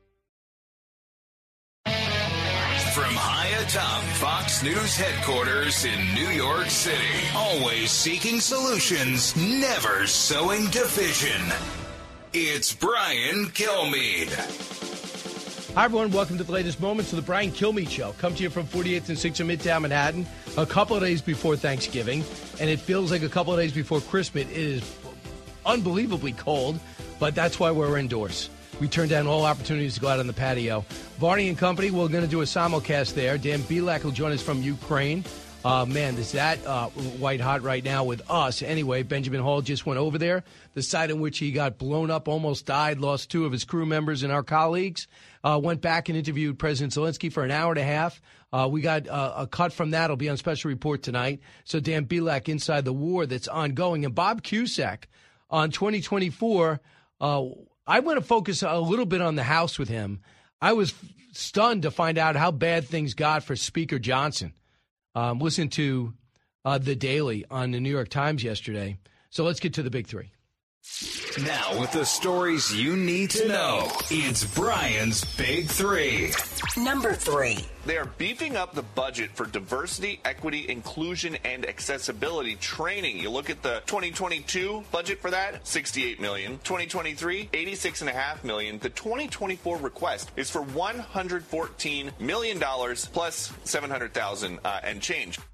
From high atop Fox News headquarters in New York City, always seeking solutions, never sowing division. It's Brian Kilmeade. Hi, everyone. Welcome to the latest moments of the Brian Kilmeade Show. Come to you from forty-eighth and sixth in Midtown Manhattan, a couple of days before Thanksgiving, and it feels like a couple of days before Christmas. It is unbelievably cold, but that's why we're indoors. We turned down all opportunities to go out on the patio. Barney and Company, we're going to do a simulcast there. Dan Bilak will join us from Ukraine. Uh, man, is that uh, white hot right now with us. Anyway, Benjamin Hall just went over there. The site in which he got blown up, almost died, lost two of his crew members and our colleagues. Uh, went back and interviewed President Zelensky for an hour and a half. Uh, we got uh, a cut from that. It'll be on Special Report tonight. So Dan Bilak inside the war that's ongoing. And Bob Cusack on twenty twenty-four, uh, I want to focus a little bit on the House with him. I was stunned to find out how bad things got for Speaker Johnson. Um, listen to uh, The Daily on the New York Times yesterday. So let's get to the big three. Now with the stories you need to know, it's Brian's Big Three. Number three. They are beefing up the budget for diversity, equity, inclusion, and accessibility training. You look at the twenty twenty-two budget for that, sixty-eight million dollars. twenty twenty-three, eighty-six point five million dollars. The twenty twenty-four request is for one hundred fourteen million dollars plus seven hundred thousand dollars uh, and change.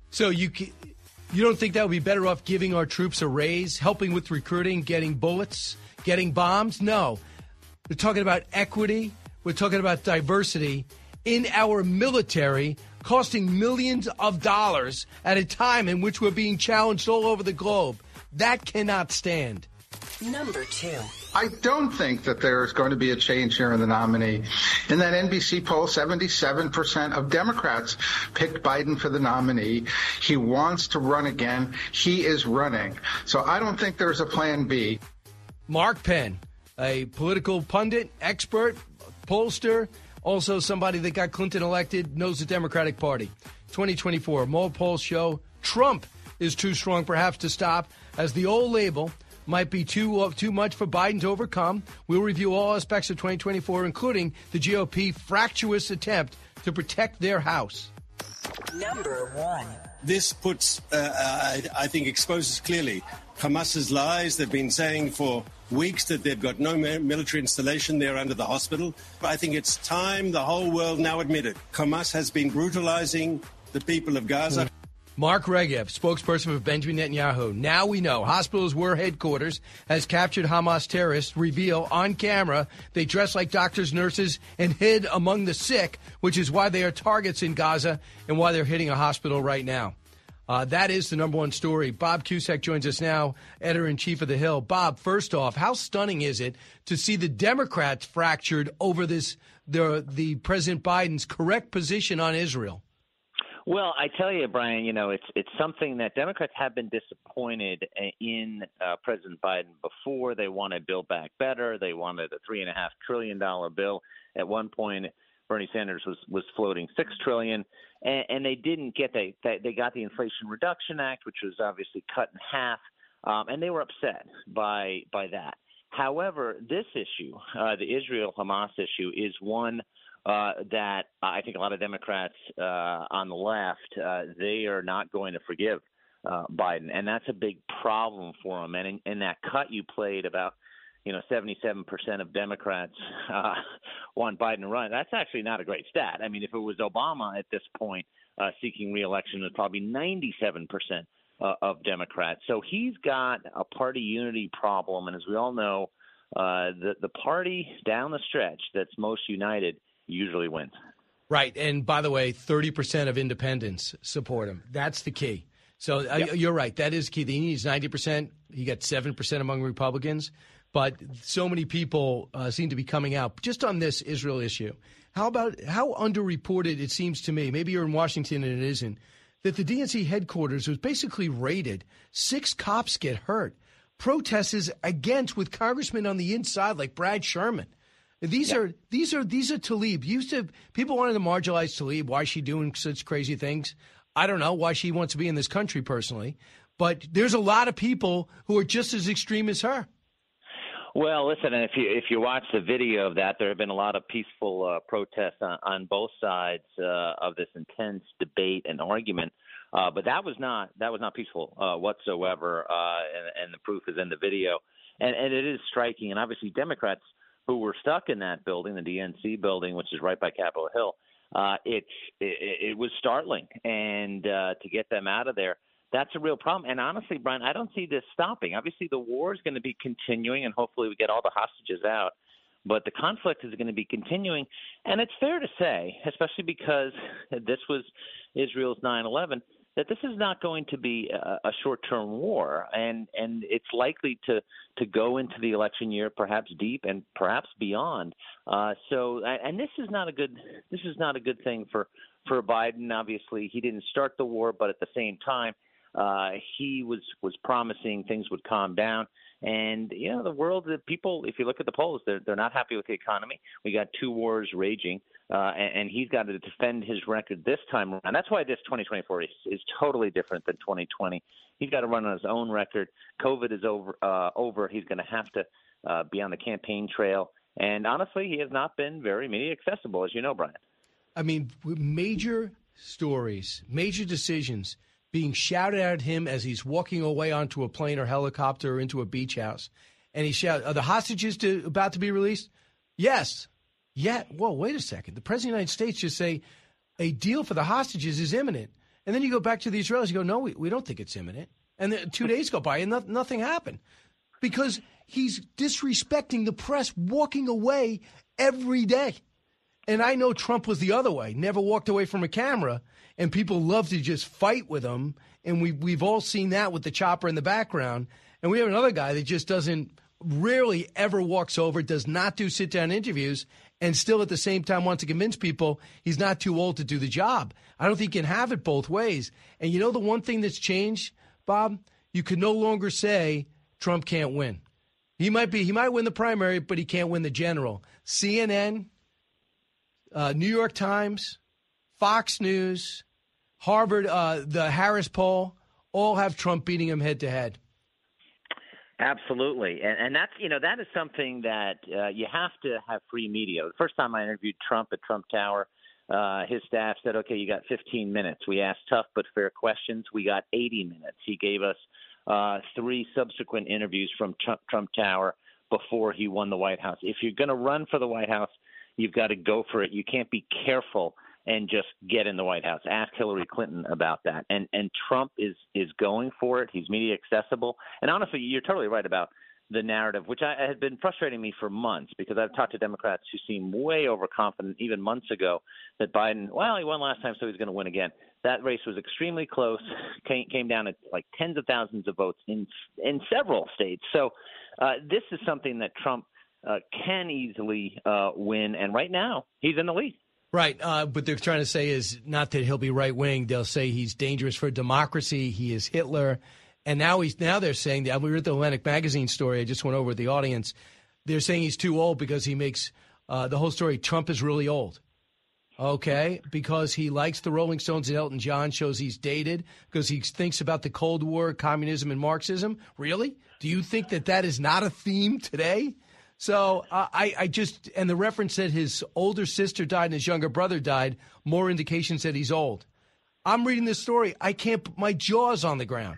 So you you don't think that would be better off giving our troops a raise, helping with recruiting, getting bullets, getting bombs? No. We're talking about equity. We're talking about diversity in our military, costing millions of dollars at a time in which we're being challenged all over the globe. That cannot stand. Number two. I don't think that there's going to be a change here in the nominee. In that N B C poll, seventy-seven percent of Democrats picked Biden for the nominee. He wants to run again. He is running. So I don't think there's a plan B. Mark Penn, a political pundit, expert, pollster, also somebody that got Clinton elected, knows the Democratic Party. twenty twenty-four, more polls show Trump is too strong perhaps to stop, as the old label might be too uh, too much for Biden to overcome. We'll review all aspects of twenty twenty-four, including the G O P fractious attempt to protect their House. Number one. This puts, uh, I, I think, exposes clearly Hamas's lies. They've been saying for weeks that they've got no military installation there under the hospital. I think it's time the whole world now admit it. Hamas has been brutalizing the people of Gaza. Mm. Mark Regev, spokesperson for Benjamin Netanyahu. Now we know hospitals were headquarters, has captured Hamas terrorists, reveal on camera they dress like doctors, nurses, and hid among the sick, which is why they are targets in Gaza and why they're hitting a hospital right now. Uh, that is the number one story. Bob Cusack joins us now, editor-in-chief of The Hill. Bob, first off, how stunning is it to see the Democrats fractured over this, the, the President Biden's correct position on Israel? Well, I tell you, Brian, you know, it's it's something that Democrats have been disappointed in uh, President Biden before. They wanted Build Back Better. They wanted a three and a half trillion dollar bill. At one point, Bernie Sanders was, was floating six trillion, and, and they didn't get they they got the Inflation Reduction Act, which was obviously cut in half, um, and they were upset by by that. However, this issue, uh, the Israel-Hamas issue, is one Uh, that I think a lot of Democrats uh, on the left, uh, they are not going to forgive uh, Biden. And that's a big problem for them. And in, in that cut you played about, you know, seventy-seven percent of Democrats uh, want Biden to run. That's actually not a great stat. I mean, if it was Obama at this point uh, seeking re-election, it's probably ninety-seven percent uh, of Democrats. So he's got a party unity problem. And as we all know, uh, the, the party down the stretch that's most united usually wins. Right. And by the way, thirty percent of independents support him. That's the key. So yep. uh, you're right. That is key. He needs ninety percent. He got seven percent among Republicans. But so many people uh, seem to be coming out just on this Israel issue. How about how underreported it seems to me, maybe you're in Washington and it isn't, that the D N C headquarters was basically raided. Six cops get hurt. Protests against with congressmen on the inside like Brad Sherman. These yeah. are these are these are Tlaib. Used to people wanted to marginalize Tlaib. Why is she doing such crazy things? I don't know why she wants to be in this country personally, but there's a lot of people who are just as extreme as her. Well, listen, if you if you watch the video of that, there have been a lot of peaceful uh, protests on, on both sides uh, of this intense debate and argument. Uh, but that was not that was not peaceful uh, whatsoever, uh, and, and the proof is in the video. And, and it is striking, and obviously Democrats who were stuck in that building, the D N C building, which is right by Capitol Hill, uh, it's it, it was startling. And uh, to get them out of there, that's a real problem. And honestly, Brian, I don't see this stopping. Obviously, the war is going to be continuing, and hopefully we get all the hostages out. But the conflict is going to be continuing. And it's fair to say, especially because this was Israel's nine eleven, that this is not going to be a, a short-term war, and, and it's likely to, to go into the election year perhaps deep and perhaps beyond. Uh, so, and this is not a good this is not a good thing for, for Biden. Obviously, he didn't start the war, but at the same time, uh, he was was promising things would calm down. And, you know, the world, the people, if you look at the polls, they're, they're not happy with the economy. We got two wars raging, uh, and, and he's got to defend his record this time around. That's why this twenty twenty-four is, is totally different than twenty twenty. He's got to run on his own record. COVID is over. Uh, over. He's going to have to uh, be on the campaign trail. And honestly, he has not been very media accessible, as you know, Brian. I mean, major stories, major decisions being shouted at him as he's walking away onto a plane or helicopter or into a beach house. And he shouted, are the hostages to, about to be released? Yes. Yeah. Whoa, wait a second. The President of the United States just say a deal for the hostages is imminent. And then you go back to the Israelis, you go, no, we, we don't think it's imminent. And then two days go by and no, nothing happened because he's disrespecting the press, walking away every day. And I know Trump was the other way, never walked away from a camera, and people love to just fight with him. And we, we've all seen that with the chopper in the background. And we have another guy that just doesn't, rarely ever walks over, does not do sit-down interviews, and still at the same time wants to convince people he's not too old to do the job. I don't think he can have it both ways. And you know the one thing that's changed, Bob? You can no longer say Trump can't win. He might be, he might win the primary, but he can't win the general. C N N, uh, New York Times, Fox News, Harvard, uh, the Harris poll, all have Trump beating him head to head. Absolutely. And, and that's, you know, that is something that uh, you have to have free media. The first time I interviewed Trump at Trump Tower, uh, his staff said, okay, you got fifteen minutes. We asked tough but fair questions. We got eighty minutes. He gave us uh, three subsequent interviews from Trump, Trump Tower before he won the White House. If you're going to run for the White House, you've got to go for it. You can't be careful and just get in the White House. Ask Hillary Clinton about that. And and Trump is is going for it. He's media accessible. And honestly, you're totally right about the narrative, which I, had been frustrating me for months because I've talked to Democrats who seem way overconfident even months ago that Biden, well, he won last time, so he's going to win again. That race was extremely close, came, came down at like tens of thousands of votes in in several states. So uh, this is something that Trump uh, can easily uh, win. And right now, he's in the lead. Right. Uh, what they're trying to say is not that he'll be right wing. They'll say he's dangerous for democracy. He is Hitler. And now he's now they're saying that we read the Atlantic Magazine story. I just went over with the audience. They're saying he's too old because he makes uh, the whole story. Trump is really old. OK, because he likes the Rolling Stones and Elton John, shows he's dated because he thinks about the Cold War, communism and Marxism. Really? Do you think that that is not a theme today? So uh, I, I just and the reference that his older sister died and his younger brother died, more indications that he's old. I'm reading this story. I can't put my jaws on the ground.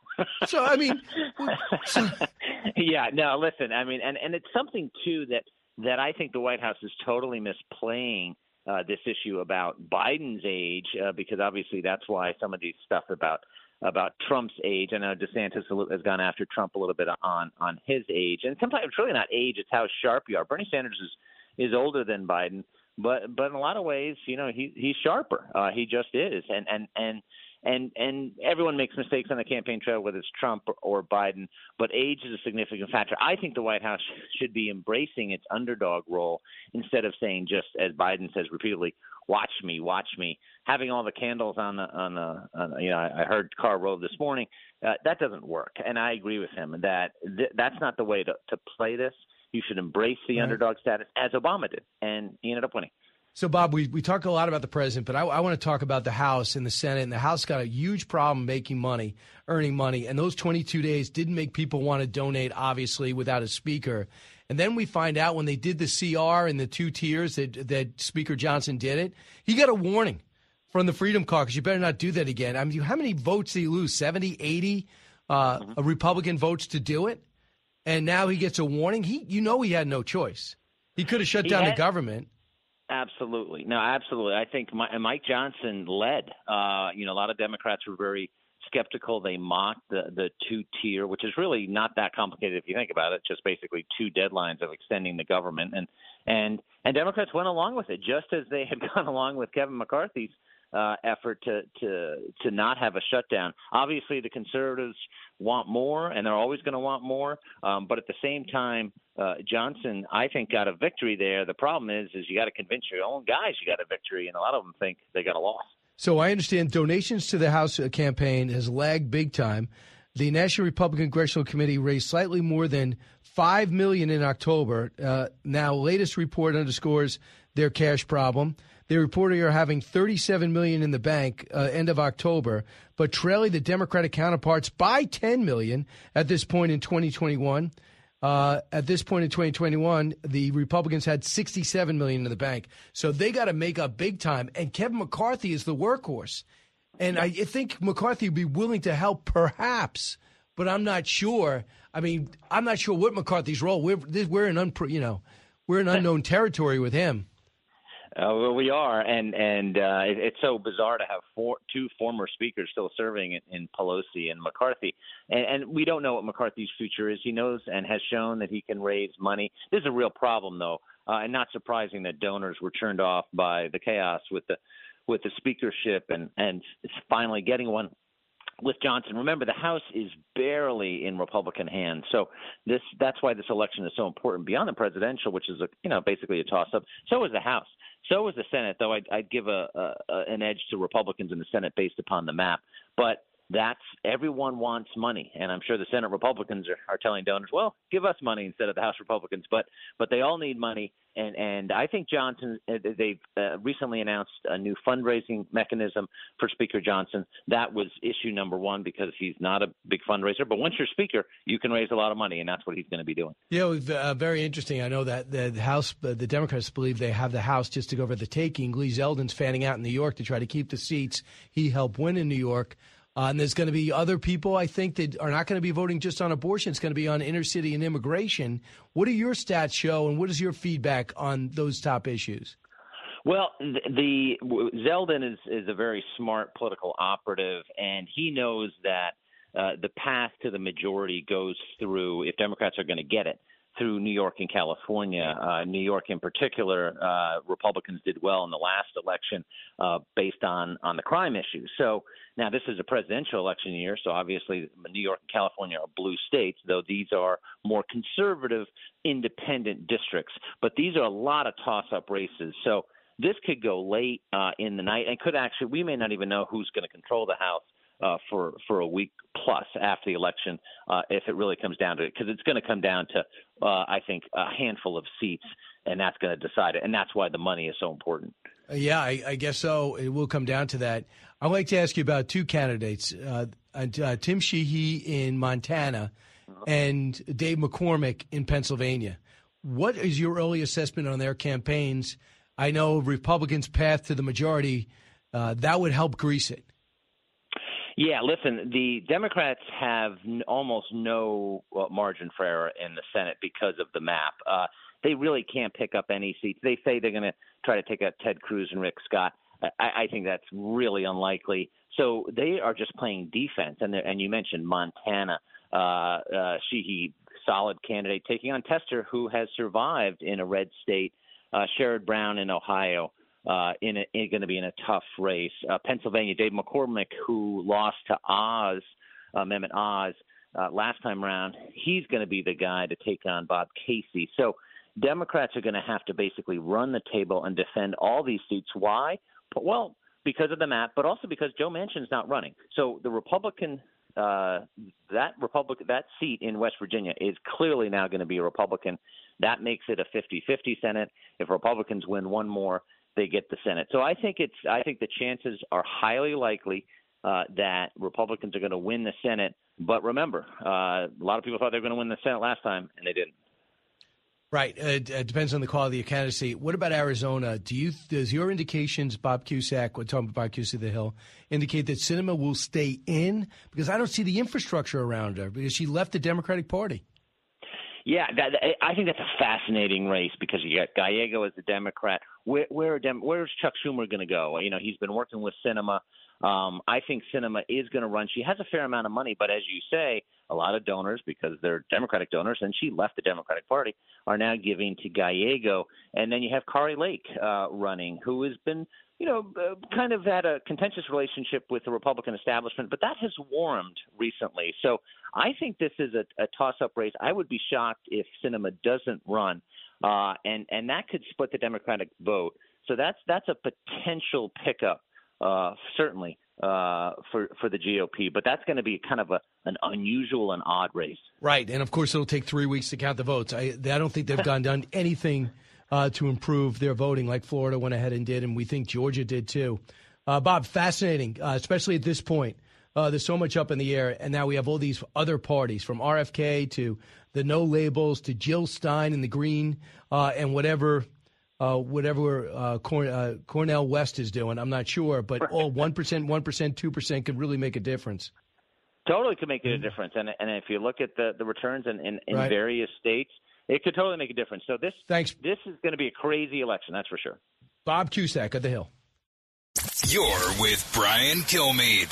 So, I mean. So. Yeah, no, listen, I mean, and, and it's something, too, that, that I think the White House is totally misplaying uh, this issue about Biden's age, uh, because obviously that's why some of these stuff about about Trump's age. I know DeSantis has gone after Trump a little bit on, on his age. And sometimes it's really not age, it's how sharp you are. Bernie Sanders is, is older than Biden, but but in a lot of ways, you know, he he's sharper. Uh, he just is. And and and and and everyone makes mistakes on the campaign trail, whether it's Trump or, or Biden, but age is a significant factor. I think the White House should be embracing its underdog role instead of saying, just as Biden says repeatedly, watch me, watch me. Having all the candles on the, on the, on, you know, I heard Karl Rove this morning. Uh, that doesn't work. And I agree with him that th- that's not the way to, to play this. You should embrace the right. underdog status as Obama did. And he ended up winning. So, Bob, we, we talk a lot about the president, but I, I want to talk about the House and the Senate. And the House got a huge problem making money, earning money. And those twenty-two days didn't make people want to donate, obviously, without a speaker. And then we find out when they did the C R and the two tiers that, that Speaker Johnson did it, he got a warning from the Freedom Caucus. You better not do that again. I mean, how many votes did he lose? seventy, eighty uh, mm-hmm. Republican votes to do it? And now he gets a warning. He, you know he had no choice. He could have shut he down had- the government. Absolutely. No, absolutely. I think Mike Johnson led. Uh, you know, a lot of Democrats were very skeptical. They mocked the, the two-tier, which is really not that complicated if you think about it, just basically two deadlines of extending the government. And and, and Democrats went along with it, just as they had gone along with Kevin McCarthy's uh, effort to, to, to not have a shutdown. Obviously, the conservatives want more, and they're always going to want more. Um, but at the same time, uh, Johnson, I think, got a victory there. The problem is, is you got to convince your own guys you got a victory, and a lot of them think they got a loss. So I understand donations to the House campaign has lagged big time. The National Republican Congressional Committee raised slightly more than five million dollars in October. Uh, now, latest report underscores their cash problem. They reported are having thirty-seven million dollars in the bank uh, end of October, but trailing the Democratic counterparts by ten million dollars at this point in twenty twenty-one. Uh, at this point in twenty twenty-one, the Republicans had sixty-seven million dollars in the bank. So they got to make up big time. And Kevin McCarthy is the workhorse. And I think McCarthy would be willing to help perhaps, but I'm not sure. I mean, I'm not sure what McCarthy's role. We're, we're in, unpro, you know, we're in unknown territory with him. Uh, well, we are, and and uh, it, it's so bizarre to have four, two former speakers still serving in, in Pelosi and McCarthy, and, and we don't know what McCarthy's future is. He knows and has shown that he can raise money. This is a real problem, though, uh, and not surprising that donors were turned off by the chaos with the with the speakership and and finally getting one with Johnson. Remember, the House is barely in Republican hands, so this that's why this election is so important. Beyond the presidential, which is a you know basically a toss-up, so is the House. So is the Senate, though I'd, I'd give a, a, a an edge to Republicans in the Senate based upon the map. But that's everyone wants money, and I'm sure the Senate Republicans are, are telling donors, well, give us money instead of the House Republicans. But but they all need money, and, and I think Johnson, they've uh, recently announced a new fundraising mechanism for Speaker Johnson. That was issue number one because he's not a big fundraiser. But once you're Speaker, you can raise a lot of money, and that's what he's going to be doing. You know, uh, very interesting. I know that the House, uh, the Democrats believe they have the House just to go over the taking. Lee Zeldin's fanning out in New York to try to keep the seats he helped win in New York. Uh, and there's going to be other people, I think, that are not going to be voting just on abortion. It's going to be on inner city and immigration. What do your stats show, and what is your feedback on those top issues? Well, the, the Zeldin is, is a very smart political operative, and he knows that uh, the path to the majority goes through, if Democrats are going to get it, through New York and California. Uh, New York in particular, uh, Republicans did well in the last election uh, based on, on the crime issue. So now this is a presidential election year, so obviously New York and California are blue states, though these are more conservative, independent districts. But these are a lot of toss-up races. So this could go late uh, in the night and could actually – we may not even know who's going to control the House Uh, for for a week plus after the election, uh, if it really comes down to it, because it's going to come down to, uh, I think, a handful of seats, and that's going to decide it, and that's why the money is so important. Uh, yeah, I, I guess so. It will come down to that. I'd like to ask you about two candidates, uh, uh, Tim Sheehy in Montana and Dave McCormick in Pennsylvania. What is your early assessment on their campaigns? I know Republicans' path to the majority, uh, that would help grease it. Yeah, listen, the Democrats have n- almost no well, margin for error in the Senate because of the map. Uh, they really can't pick up any seats. They say they're going to try to take out Ted Cruz and Rick Scott. I, I think that's really unlikely. So they are just playing defense. And and you mentioned Montana. Uh, uh, Sheehy, solid candidate, taking on Tester, who has survived in a red state. Uh, Sherrod Brown in Ohio. Uh, in, a, in going to be in a tough race. Uh, Pennsylvania, Dave McCormick, who lost to Oz, uh, Mehmet Oz, uh, last time around, he's going to be the guy to take on Bob Casey. So Democrats are going to have to basically run the table and defend all these seats. Why? Well, because of the map, but also because Joe Manchin's not running. So the Republican, uh, that Republican, that seat in West Virginia is clearly now going to be a Republican. That makes it a fifty-fifty Senate. If Republicans win one more, they get the Senate. So I think it's I think the chances are highly likely uh, that Republicans are going to win the Senate. But remember, uh, a lot of people thought they were going to win the Senate last time, and they didn't. Right. It, it depends on the quality of candidacy. What about Arizona? Do you does your indications, Bob Cusack, we're talking about Bob Cusack the Hill, indicate that Sinema will stay in? Because I don't see the infrastructure around her because she left the Democratic Party. Yeah, that, I think that's a fascinating race because you got Gallego as the Democrat. Where, where are Dem- where's Chuck Schumer going to go? You know, he's been working with Sinema. Um, I think Sinema is going to run. She has a fair amount of money, but as you say, a lot of donors, because they're Democratic donors, and she left the Democratic Party, are now giving to Gallego. And then you have Kari Lake uh, running, who has been, you know, uh, kind of had a contentious relationship with the Republican establishment, but that has warmed recently. So I think this is a, a toss-up race. I would be shocked if Sinema doesn't run, uh, and and that could split the Democratic vote. So that's that's a potential pickup, uh, certainly uh, for for the G O P. But that's going to be kind of a an unusual and odd race. Right, and of course it'll take three weeks to count the votes. I I don't think they've gone done anything uh, to improve their voting like Florida went ahead and did, and we think Georgia did too. Uh, Bob, fascinating, uh, especially at this point. Uh, there's so much up in the air, and now we have all these other parties, from R F K to the No Labels to Jill Stein and the Green uh, and whatever uh, whatever uh, Corn, uh, Cornel West is doing. I'm not sure, but all one percent, one percent, two percent could really make a difference. Totally could make a difference. And and if you look at the, the returns in, in, in right. various states, it could totally make a difference. So this Thanks. this is going to be a crazy election, that's for sure. Bob Cusack of The Hill. You're with Brian Kilmeade.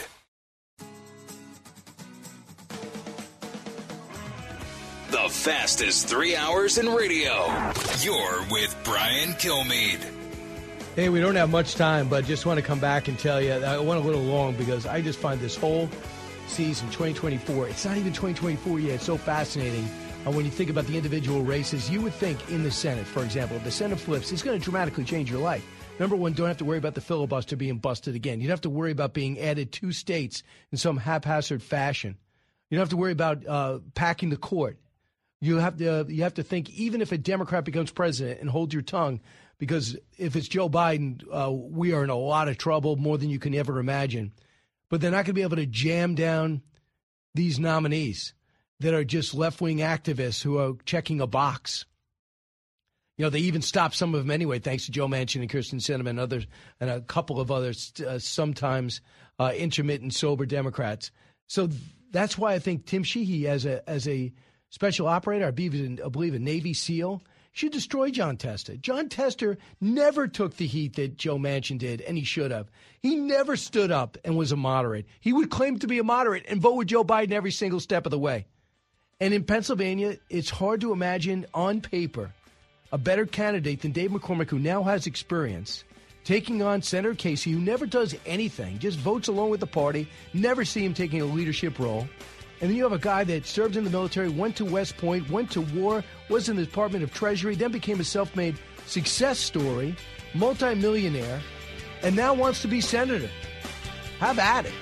The fastest three hours in radio. You're with Brian Kilmeade. Hey, we don't have much time, but just want to come back and tell you, I went a little long because I just find this whole season, twenty twenty-four, it's not even twenty twenty-four yet. It's so fascinating. Uh, when you think about the individual races, you would think in the Senate, for example, if the Senate flips, it's going to dramatically change your life. Number one, don't have to worry about the filibuster being busted again. You don't have to worry about being added two states in some haphazard fashion. You don't have to worry about uh, packing the court. You have to uh, you have to think, even if a Democrat becomes president, and hold your tongue, because if it's Joe Biden, uh, we are in a lot of trouble, more than you can ever imagine. But they're not going to be able to jam down these nominees that are just left-wing activists who are checking a box. You know, they even stopped some of them anyway, thanks to Joe Manchin and Kyrsten Sinema and others, and a couple of others, uh, sometimes uh, intermittent, sober Democrats. So that's why I think Tim Sheehy, as a as a special operator, I believe, I believe a Navy SEAL, should destroy John Tester. John Tester never took the heat that Joe Manchin did, and he should have. He never stood up and was a moderate. He would claim to be a moderate and vote with Joe Biden every single step of the way. And in Pennsylvania, it's hard to imagine on paper a better candidate than Dave McCormick, who now has experience, taking on Senator Casey, who never does anything, just votes along with the party, never see him taking a leadership role. And then you have a guy that served in the military, went to West Point, went to war, was in the Department of Treasury, then became a self-made success story, multimillionaire, and now wants to be senator. Have at it.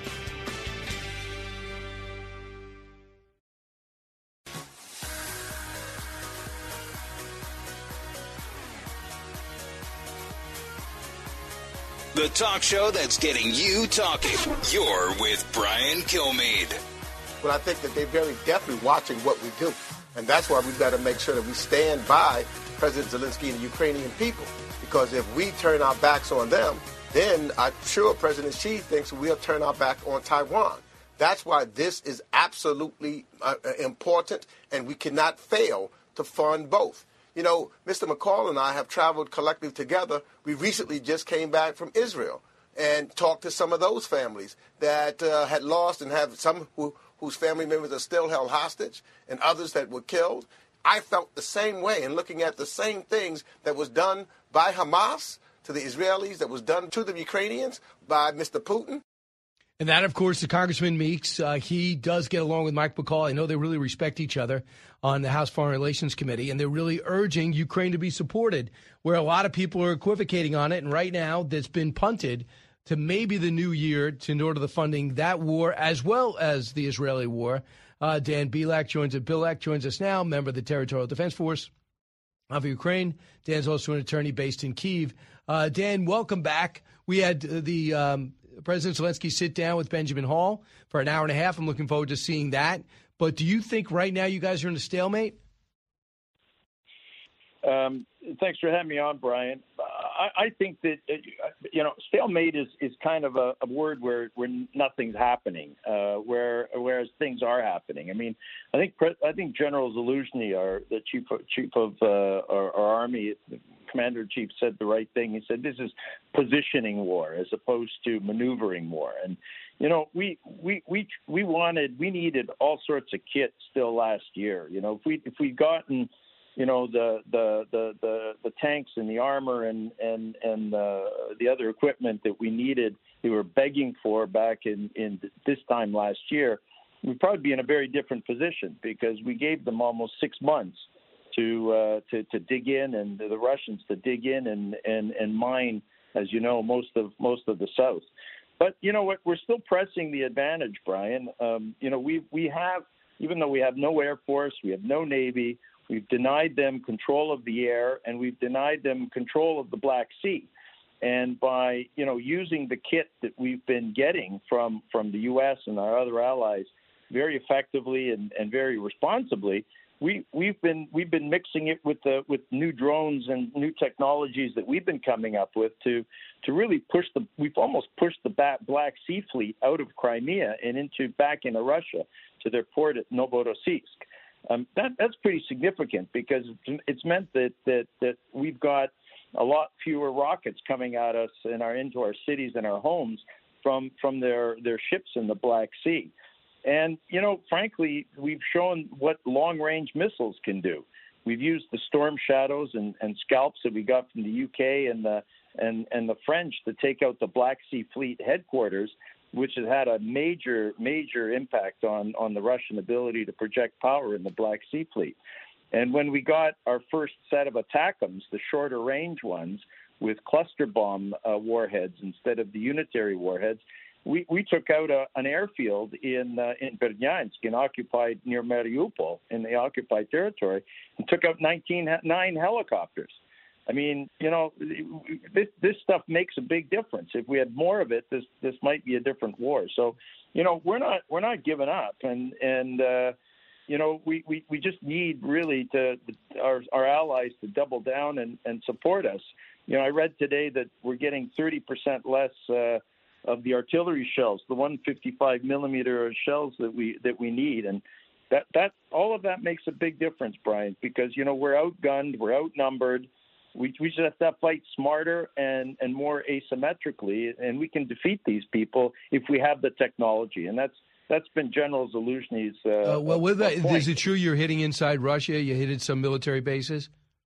The talk show that's getting you talking. You're with Brian Kilmeade. But I think that they're very definitely watching what we do. And that's why we better make sure that we stand by President Zelensky and the Ukrainian people. Because if we turn our backs on them, then I'm sure President Xi thinks we'll turn our back on Taiwan. That's why this is absolutely uh, important, and we cannot fail to fund both. You know, Mister McCall and I have traveled collectively together. We recently just came back from Israel and talked to some of those families that uh, had lost and have some who, whose family members are still held hostage and others that were killed. I felt the same way in looking at the same things that was done by Hamas to the Israelis, that was done to the Ukrainians by Mister Putin. And that, of course, the Congressman Meeks, uh, he does get along with Mike McCall. I know they really respect each other on the House Foreign Relations Committee, and they're really urging Ukraine to be supported, where a lot of people are equivocating on it. And right now, that's been punted to maybe the new year to in order to funding that war as well as the Israeli war. Uh, Dan Bilak joins us. Bilak joins us now, member of the Territorial Defense Force of Ukraine. Dan's also an attorney based in Kyiv. Uh, Dan, welcome back. We had the um, President Zelensky sit down with Benjamin Hall for an hour and a half. I'm looking forward to seeing that. But do you think right now you guys are in a stalemate? Um, thanks for having me on, Brian. Uh, I, I think that, uh, you know, stalemate is, is kind of a, a word where, where nothing's happening, uh, where whereas things are happening. I mean, I think I think General Zaluzhny, our the chief of, chief of uh, our, our army, the commander-in-chief, said the right thing. He said this is positioning war as opposed to maneuvering war. And you know, we we we we wanted we needed all sorts of kit still last year. You know, if we if we'd gotten you know, the, the, the, the, the tanks and the armor and, and, and uh, the other equipment that we needed, we were begging for back in, in this time last year, we'd probably be in a very different position because we gave them almost six months to uh, to, to dig in, and the Russians to dig in and, and, and mine, as you know, most of most of the South. But you know what? We're still pressing the advantage, Brian. Um, you know, we we have, even though we have no Air Force, we have no Navy, we've denied them control of the air, and we've denied them control of the Black Sea. And by, you know, using the kit that we've been getting from, from the U S and our other allies very effectively and, and very responsibly, we, we've been we've been mixing it with the with new drones and new technologies that we've been coming up with to to really push the we've almost pushed the Black Sea fleet out of Crimea and into back into Russia to their port at Novorossiysk. Um, that, that's pretty significant because it's meant that, that, that we've got a lot fewer rockets coming at us in our into our cities and our homes from from their their ships in the Black Sea. And you know, frankly, we've shown what long-range missiles can do. We've used the Storm Shadows and, and Scalps that we got from the U K and the and, and the French to take out the Black Sea Fleet headquarters, which has had a major, major impact on, on the Russian ability to project power in the Black Sea Fleet. And when we got our first set of ATACMS, the shorter range ones, with cluster bomb uh, warheads instead of the unitary warheads, we, we took out a, an airfield in uh, in Berdyansk, in occupied near Mariupol, in the occupied territory, and took out nineteen, nine helicopters. I mean, you know, this this stuff makes a big difference. If we had more of it, this this might be a different war. So, you know, we're not we're not giving up, and and uh, you know, we, we, we just need really to our our allies to double down and, and support us. You know, I read today that we're getting thirty percent less uh, of the artillery shells, the one fifty-five millimeter shells that we that we need, and that that all of that makes a big difference, Brian, because you know we're outgunned, we're outnumbered. We we just have to fight smarter and, and more asymmetrically, and we can defeat these people if we have the technology. And that's that's been General Zaluzhny's. Uh, uh, well, with that, point. is it true you're hitting inside Russia? You hit some military bases?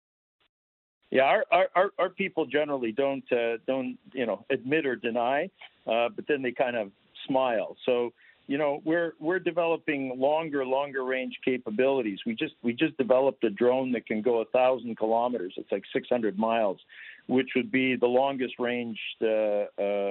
Yeah, our our, our, our people generally don't uh, don't you know admit or deny, uh, but then they kind of smile. So. You know, we're we're developing longer, longer range capabilities. We just we just developed a drone that can go a thousand kilometers. It's like six hundred miles, which would be the longest ranged uh, uh,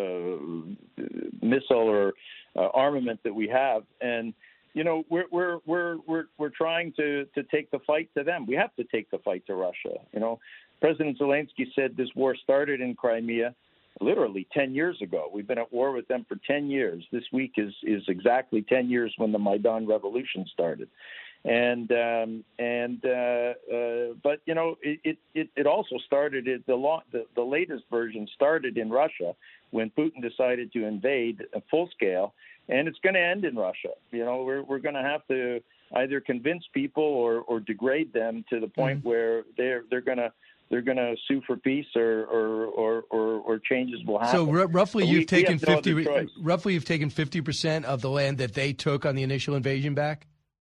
uh, missile or uh, armament that we have. And you know, we're we're we're we're we're trying to to take the fight to them. We have to take the fight to Russia. You know, President Zelensky said this war started in Crimea. Literally ten years ago. We've been at war with them for ten years. This week is is exactly ten years when the Maidan Revolution started, and um, and uh, uh, but you know it it, it also started it, the, long, the the latest version started in Russia when Putin decided to invade a full scale, and it's going to end in Russia. You know we're we're going to have to either convince people or or degrade them to the point mm-hmm. where they're they're going to. They're going to sue for peace, or or, or, or, or changes will happen. So r- roughly, but you've we, taken we fifty. No roughly, you've taken fifty percent of the land that they took on the initial invasion back.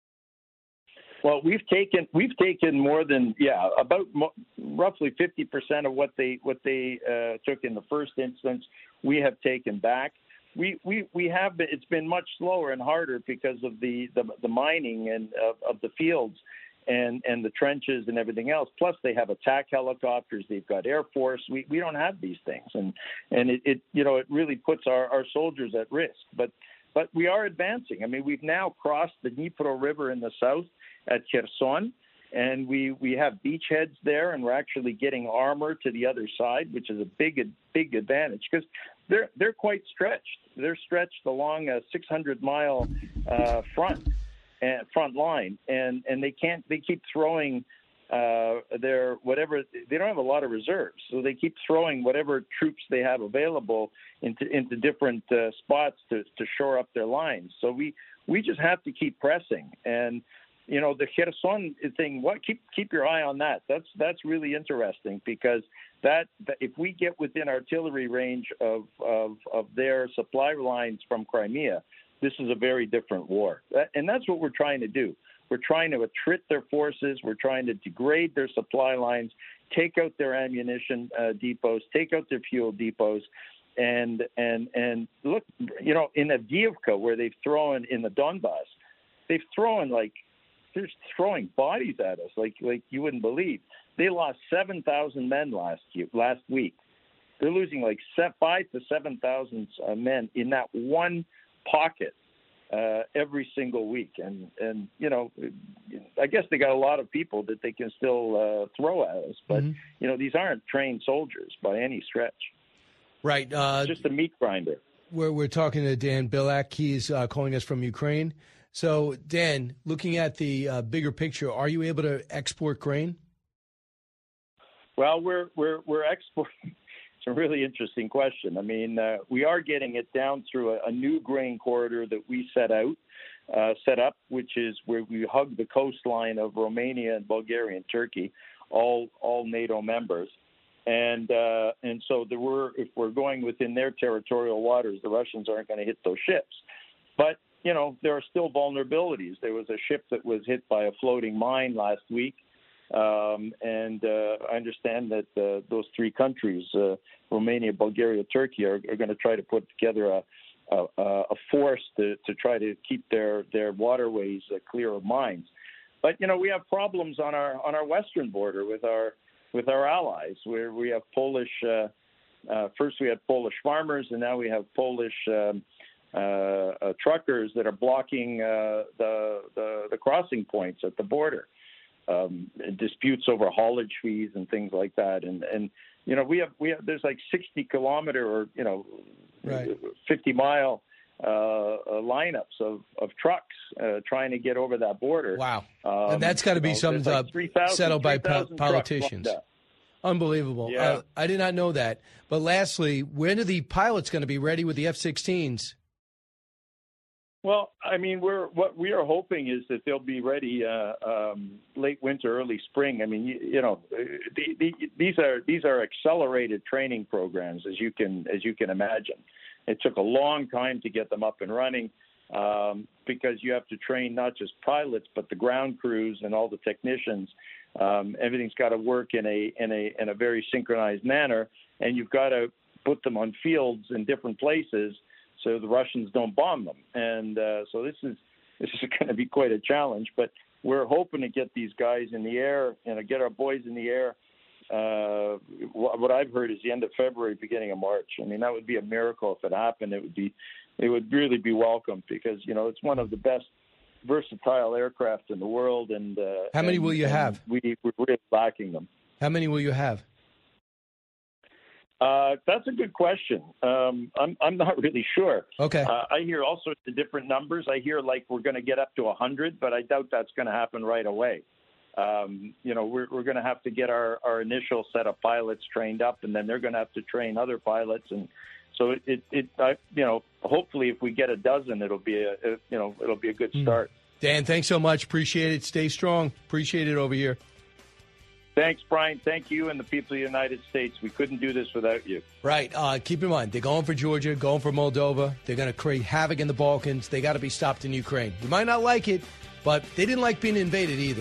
Well, we've taken we've taken more than yeah about mo- roughly fifty percent of what they what they uh, took in the first instance. We have taken back. We we we have been. It's been much slower and harder because of the the, the mining and of, of the fields. And, and the trenches and everything else. Plus, they have attack helicopters. They've got Air Force. We we don't have these things, and and it, it you know it really puts our, our soldiers at risk. But but we are advancing. I mean, we've now crossed the Dnipro River in the south at Kherson, and we we have beachheads there, and we're actually getting armor to the other side, which is a big big advantage because they're they're quite stretched. They're stretched along a six hundred mile uh, front. And front line, and, and they can't. They keep throwing uh, their whatever. They don't have a lot of reserves, so they keep throwing whatever troops they have available into into different uh, spots to, to shore up their lines. So we, we just have to keep pressing. And you know the Kherson thing. What keep keep your eye on that. That's that's really interesting because that, that if we get within artillery range of, of of their supply lines from Crimea. This is a very different war. And that's what we're trying to do. We're trying to attrit their forces. We're trying to degrade their supply lines, take out their ammunition uh, depots, take out their fuel depots. And, and, and look, you know, in Avdiivka, where they've thrown in the Donbass, they've thrown like, they're throwing bodies at us like, like you wouldn't believe. They lost seven thousand men last year, last week. They're losing like five to seven thousand uh, men in that one pocket uh, every single week, and and you know, I guess they got a lot of people that they can still uh, throw at us, but mm-hmm. you know, these aren't trained soldiers by any stretch. Right, uh, it's just a meat grinder. We're we're talking to Dan Bilak. He's uh, calling us from Ukraine. So, Dan, looking at the uh, bigger picture, are you able to export grain? Well, we're we're we're exporting. A really interesting question. I mean, uh, we are getting it down through a, a new grain corridor that we set out, uh, set up, which is where we hug the coastline of Romania and Bulgaria and Turkey, all all NATO members. And uh, and so there were, if we're going within their territorial waters, the Russians aren't going to hit those ships. But, you know, there are still vulnerabilities. There was a ship that was hit by a floating mine last week. Um, and uh, I understand that uh, those three countries, uh, Romania, Bulgaria, Turkey, are, are going to try to put together a, a, a force to, to try to keep their, their waterways uh, clear of mines. But, you know, we have problems on our on our western border with our with our allies, where we have Polish, uh, uh, first we had Polish farmers, and now we have Polish um, uh, uh, truckers that are blocking uh, the, the the crossing points at the border. Um, disputes over haulage fees and things like that, and and you know we have we have there's like sixty kilometer or you know right. fifty mile uh, uh, lineups of of trucks uh, trying to get over that border. Wow, um, and that's got to be know, some like uh, three thousand, settled by three thousand po- politicians. Unbelievable. Yeah. Uh, I did not know that. But lastly, when are the pilots going to be ready with the F sixteens? Well, I mean, we're what we are hoping is that they'll be ready uh, um, late winter, early spring. I mean, you, you know, the, the, these are these are accelerated training programs, as you can as you can imagine. It took a long time to get them up and running um, because you have to train not just pilots but the ground crews and all the technicians. Um, everything's got to work in a in a in a very synchronized manner, and you've got to put them on fields in different places so the Russians don't bomb them. And uh, so this is this is going to be quite a challenge. But we're hoping to get these guys in the air, you know, get our boys in the air. Uh, what I've heard is the end of February, beginning of March. I mean, that would be a miracle if it happened. It would be, it would really be welcome because you know it's one of the best versatile aircraft in the world. And uh, how many and, will you have? We we're really lacking them. How many will you have? Uh, that's a good question. Um, I'm I'm not really sure. Okay. Uh, I hear all sorts of different numbers. I hear like we're going to get up to one hundred, but I doubt that's going to happen right away. Um, you know, we're we're going to have to get our, our initial set of pilots trained up, and then they're going to have to train other pilots, and so it it, it I, you know, hopefully if we get a dozen, it'll be a, a you know it'll be a good start. Dan, thanks so much. Appreciate it. Stay strong. Appreciate it over here. Thanks, Brian. Thank you and the people of the United States. We couldn't do this without you. Right. Uh, keep in mind, they're going for Georgia, going for Moldova. They're going to create havoc in the Balkans. They got to be stopped in Ukraine. You might not like it, but they didn't like being invaded either.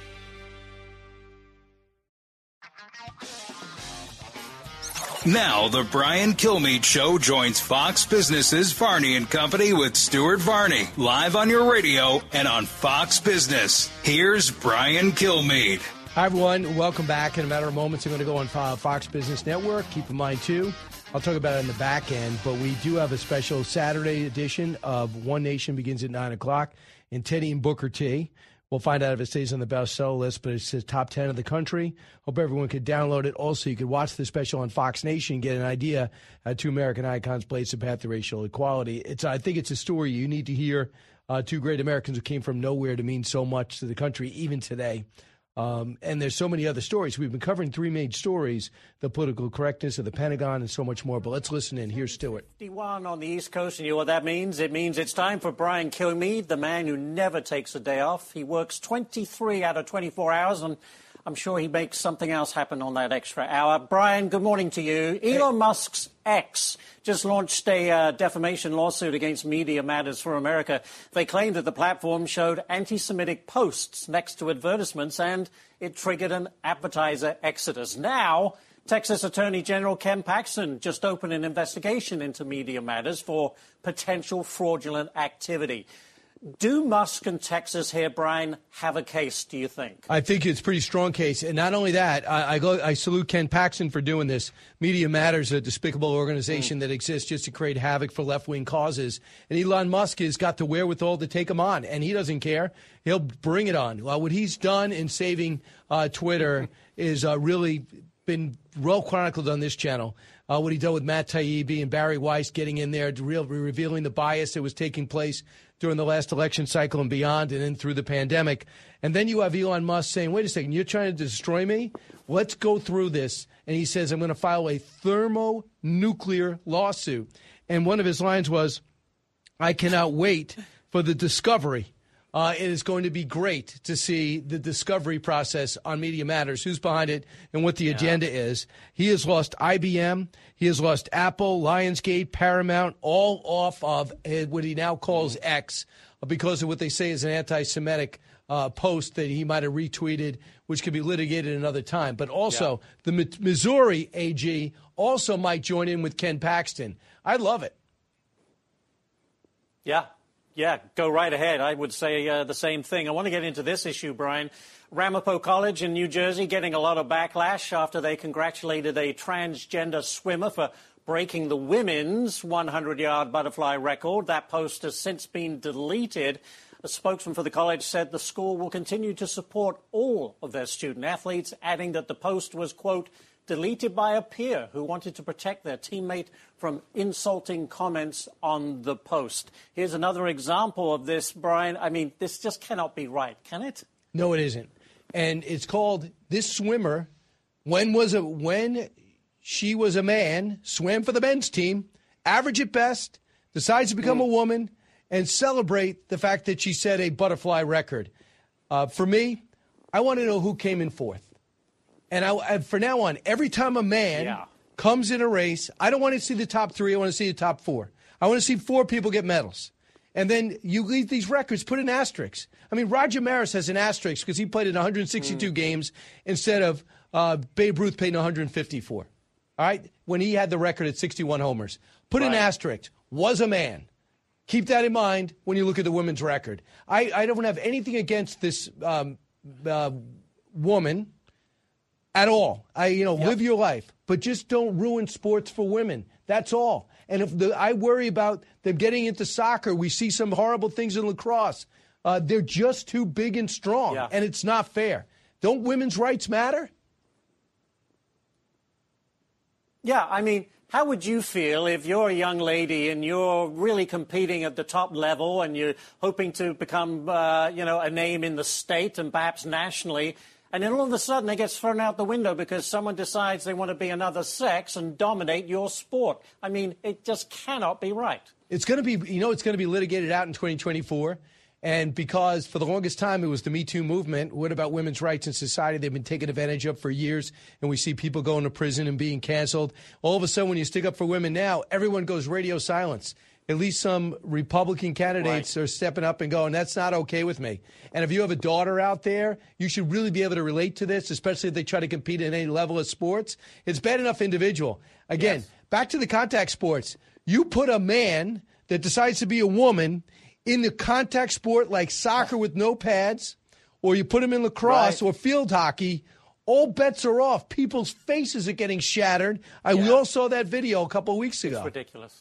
Now the Brian Kilmeade Show joins Fox Business's Varney and Company with Stuart Varney, live on your radio and on Fox Business. Here's Brian Kilmeade. Hi, everyone. Welcome back. In a matter of moments, I'm going to go on Fox Business Network. Keep in mind, too, I'll talk about it in the back end, but we do have a special Saturday edition of One Nation begins at nine o'clock, and Teddy and Booker T. We'll find out if it stays on the bestseller list, but it's the top ten of the country. Hope everyone could download it. Also, you could watch the special on Fox Nation, get an idea how two American icons blazed the path to racial equality. It's, I think it's a story you need to hear. Uh, two great Americans who came from nowhere to mean so much to the country, even today. Um, and there's so many other stories. We've been covering three major stories, the political correctness of the Pentagon and so much more. But let's listen in. Here's Stuart. fifty-one on the East Coast, and you know what that means? It means it's time for Brian Kilmeade, the man who never takes a day off. He works twenty-three out of twenty-four hours, and I'm sure he makes something else happen on that extra hour. Brian, good morning to you. Elon hey. Musk's X just launched a uh, defamation lawsuit against Media Matters for America. They claim that the platform showed anti-Semitic posts next to advertisements, and it triggered an advertiser exodus. Now, Texas Attorney General Ken Paxton just opened an investigation into Media Matters for potential fraudulent activity. Do Musk and Texas here, Brian, have a case, do you think? I think it's a pretty strong case. And not only that, I, I, go, I salute Ken Paxton for doing this. Media Matters, a despicable organization mm. that exists just to create havoc for left-wing causes. And Elon Musk has got the wherewithal to take them on, and he doesn't care. He'll bring it on. Well, what he's done in saving uh, Twitter is uh, really been well chronicled on this channel. Uh, what he did with Matt Taibbi and Barry Weiss getting in there, real, revealing the bias that was taking place during the last election cycle and beyond, and then through the pandemic. And then you have Elon Musk saying, wait a second, you're trying to destroy me? Let's go through this. And he says, I'm going to file a thermonuclear lawsuit. And one of his lines was, I cannot wait for the discovery Uh, it is going to be great to see the discovery process on Media Matters, who's behind it and what the yeah. agenda is. He has lost I B M. He has lost Apple, Lionsgate, Paramount, all off of what he now calls X because of what they say is an anti-Semitic uh, post that he might have retweeted, which could be litigated another time. But also, yeah. the M- Missouri A G also might join in with Ken Paxton. I love it. Yeah. Yeah, go right ahead. I would say uh, the same thing. I want to get into this issue, Brian. Ramapo College in New Jersey getting a lot of backlash after they congratulated a transgender swimmer for breaking the women's hundred-yard butterfly record. That post has since been deleted. A spokesman for the college said the school will continue to support all of their student athletes, adding that the post was, quote, deleted by a peer who wanted to protect their teammate from insulting comments on the post. Here's another example of this, Brian. I mean, this just cannot be right, can it? No, it isn't. And it's called this swimmer, when was a, when she was a man, swam for the men's team, average at best, decides to become mm. a woman, and celebrate the fact that she set a butterfly record. Uh, for me, I want to know who came in fourth. And, I, and for now on, every time a man yeah. comes in a race, I don't want to see the top three. I want to see the top four. I want to see four people get medals. And then you leave these records, put an asterisk. I mean, Roger Maris has an asterisk because he played in one hundred sixty-two mm. games instead of uh, Babe Ruth played in one hundred fifty-four. All right? When he had the record at sixty-one homers. Put right. an asterisk. Was a man. Keep that in mind when you look at the women's record. I, I don't have anything against this um, uh, woman at all. I, you know, yep. live your life, but just don't ruin sports for women. That's all. And if the, I worry about them getting into soccer, we see some horrible things in lacrosse. Uh, they're just too big and strong, yeah. and it's not fair. Don't women's rights matter? Yeah, I mean, how would you feel if you're a young lady and you're really competing at the top level and you're hoping to become, uh, you know, a name in the state and perhaps nationally, and then all of a sudden it gets thrown out the window because someone decides they want to be another sex and dominate your sport? I mean, it just cannot be right. It's going to be, you know, it's going to be litigated out in twenty twenty-four. And because for the longest time it was the Me Too movement, what about women's rights in society? They've been taken advantage of for years, and we see people going to prison and being canceled. All of a sudden, when you stick up for women now, everyone goes radio silence. At least some Republican candidates right. are stepping up and going, that's not okay with me. And if you have a daughter out there, you should really be able to relate to this, especially if they try to compete at any level of sports. It's bad enough individual. Again, yes. back to the contact sports. You put a man that decides to be a woman in the contact sport like soccer with no pads, or you put him in lacrosse right. or field hockey, all bets are off. People's faces are getting shattered. I, yeah. We all saw that video a couple of weeks ago. It's ridiculous.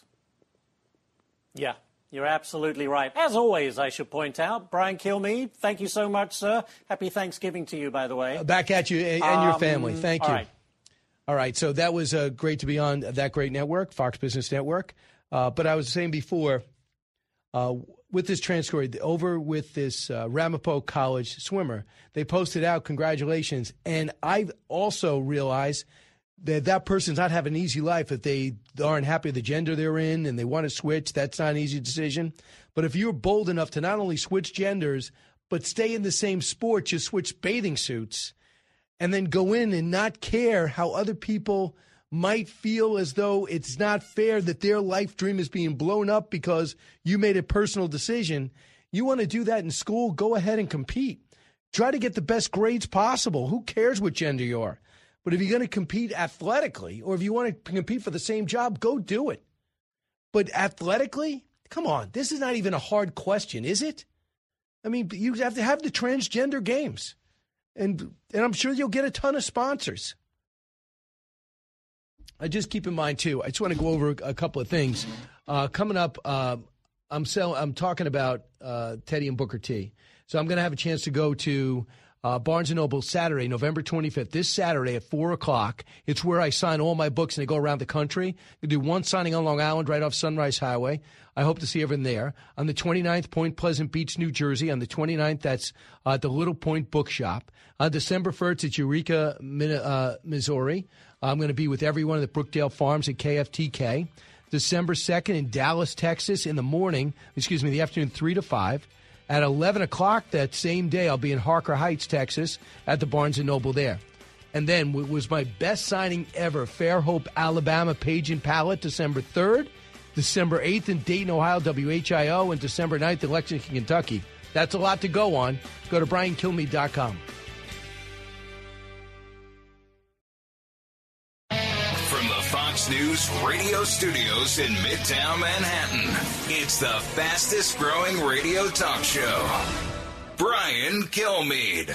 Yeah, you're absolutely right. As always, I should point out, Brian Kilmeade, thank you so much, sir. Happy Thanksgiving to you, by the way. Back at you and, and your um, family. Thank all you. Right. All right, so that was uh, great to be on that great network, Fox Business Network. Uh, but I was saying before, uh, with this trans story, over with this uh, Ramapo College swimmer, they posted out congratulations. And I've also realized that that person's not having an easy life if they aren't happy with the gender they're in and they want to switch. That's not an easy decision. But if you're bold enough to not only switch genders, but stay in the same sport, just switch bathing suits, and then go in and not care how other people might feel as though it's not fair that their life dream is being blown up because you made a personal decision. You want to do that in school, go ahead and compete. Try to get the best grades possible. Who cares what gender you are? But if you're going to compete athletically, or if you want to compete for the same job, go do it. But athletically, come on, this is not even a hard question, is it? I mean, you have to have the transgender games. And and I'm sure you'll get a ton of sponsors. I just keep in mind, too, I just want to go over a couple of things. Uh, coming up, uh, I'm sell- I'm talking about uh, Teddy and Booker T. So I'm going to have a chance to go to uh, Barnes and Noble Saturday, November twenty-fifth, this Saturday at four o'clock. It's where I sign all my books, and they go around the country. We do one signing on Long Island right off Sunrise Highway. I hope to see everyone there. On the twenty-ninth, Point Pleasant Beach, New Jersey. On the twenty-ninth, that's uh, at the Little Point Bookshop. On December first, it's Eureka, uh, Missouri. I'm going to be with everyone at Brookdale Farms at K F T K. December second in Dallas, Texas, in the morning, excuse me, the afternoon, three to five. At eleven o'clock that same day, I'll be in Harker Heights, Texas, at the Barnes and Noble there. And then it was my best signing ever, Fairhope, Alabama, Page and Pallet, December third, December eighth in Dayton, Ohio, W H I O, and December ninth in Lexington, Kentucky. That's a lot to go on. Go to brian kilmeade dot com. From the Fox News radio studios in Midtown Manhattan, it's the fastest growing radio talk show. Brian Kilmeade.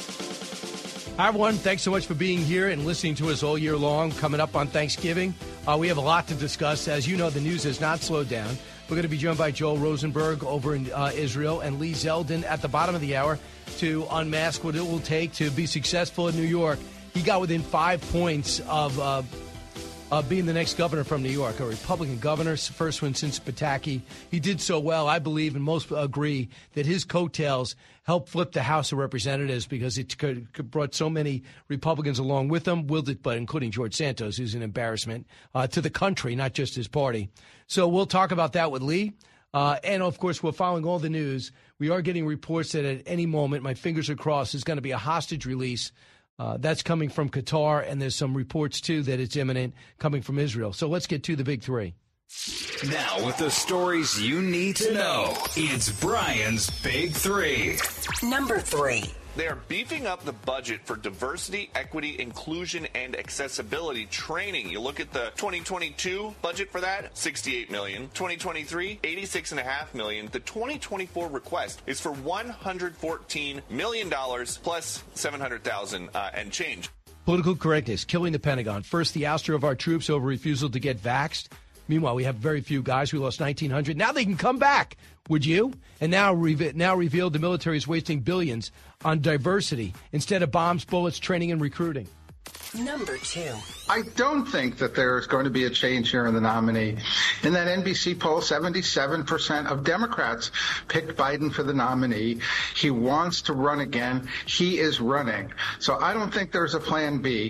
Hi, everyone. Thanks so much for being here and listening to us all year long. Coming up on Thanksgiving, uh, we have a lot to discuss. As you know, the news has not slowed down. We're going to be joined by Joel Rosenberg over in uh, Israel and Lee Zeldin at the bottom of the hour to unmask what it will take to be successful in New York. He got within five points of uh, uh, being the next governor from New York, a Republican governor, first one since Pataki. He did so well, I believe, and most agree, that his coattails helped flip the House of Representatives because it could, could brought so many Republicans along with him, willed it, but including George Santos, who's an embarrassment uh, to the country, not just his party. So we'll talk about that with Lee. Uh, and, of course, we're following all the news. We are getting reports that at any moment, my fingers are crossed, there's going to be a hostage release. Uh, that's coming from Qatar, and there's some reports, too, that it's imminent coming from Israel. So let's get to the big three. Now, with the stories you need to know, it's Brian's Big Three. Number three. They are beefing up the budget for diversity, equity, inclusion, and accessibility training. You look at the twenty twenty-two budget for that, sixty-eight million dollars. twenty twenty-three, eighty-six point five million dollars. The twenty twenty-four request is for one hundred fourteen million dollars plus seven hundred thousand dollars uh, and change. Political correctness, killing the Pentagon. First, the ouster of our troops over refusal to get vaxxed. Meanwhile, we have very few guys. We lost nineteen hundred. Now they can come back. Would you? And now, re- now revealed the military is wasting billions on diversity instead of bombs, bullets, training, and recruiting. Number two. I don't think that there is going to be a change here in the nominee. In that N B C poll, seventy-seven percent of Democrats picked Biden for the nominee. He wants to run again. He is running. So I don't think there's a plan B.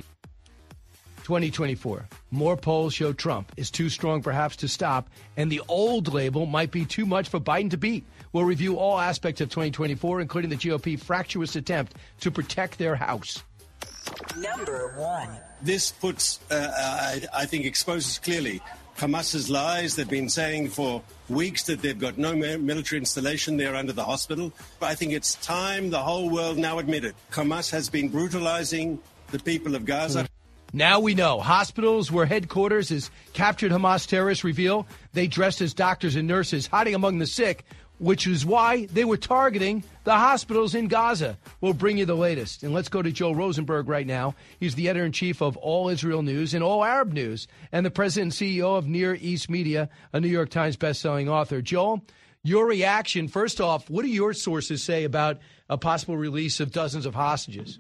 twenty twenty-four. More polls show Trump is too strong perhaps to stop, and the old label might be too much for Biden to beat. We'll review all aspects of twenty twenty-four, including the G O P fractious attempt to protect their House. Number one. This puts, uh, I, I think, exposes clearly Hamas's lies. They've been saying for weeks that they've got no military installation there under the hospital. But I think it's time the whole world now admit it. Hamas has been brutalizing the people of Gaza. Mm. Now we know hospitals where headquarters is captured Hamas terrorists reveal they dressed as doctors and nurses hiding among the sick, which is why they were targeting the hospitals in Gaza. We'll bring you the latest. And let's go to Joel Rosenberg right now. He's the editor-in-chief of All Israel News and All Arab News and the president and C E O of Near East Media, a New York Times bestselling author. Joel, your reaction, first off, what do your sources say about a possible release of dozens of hostages?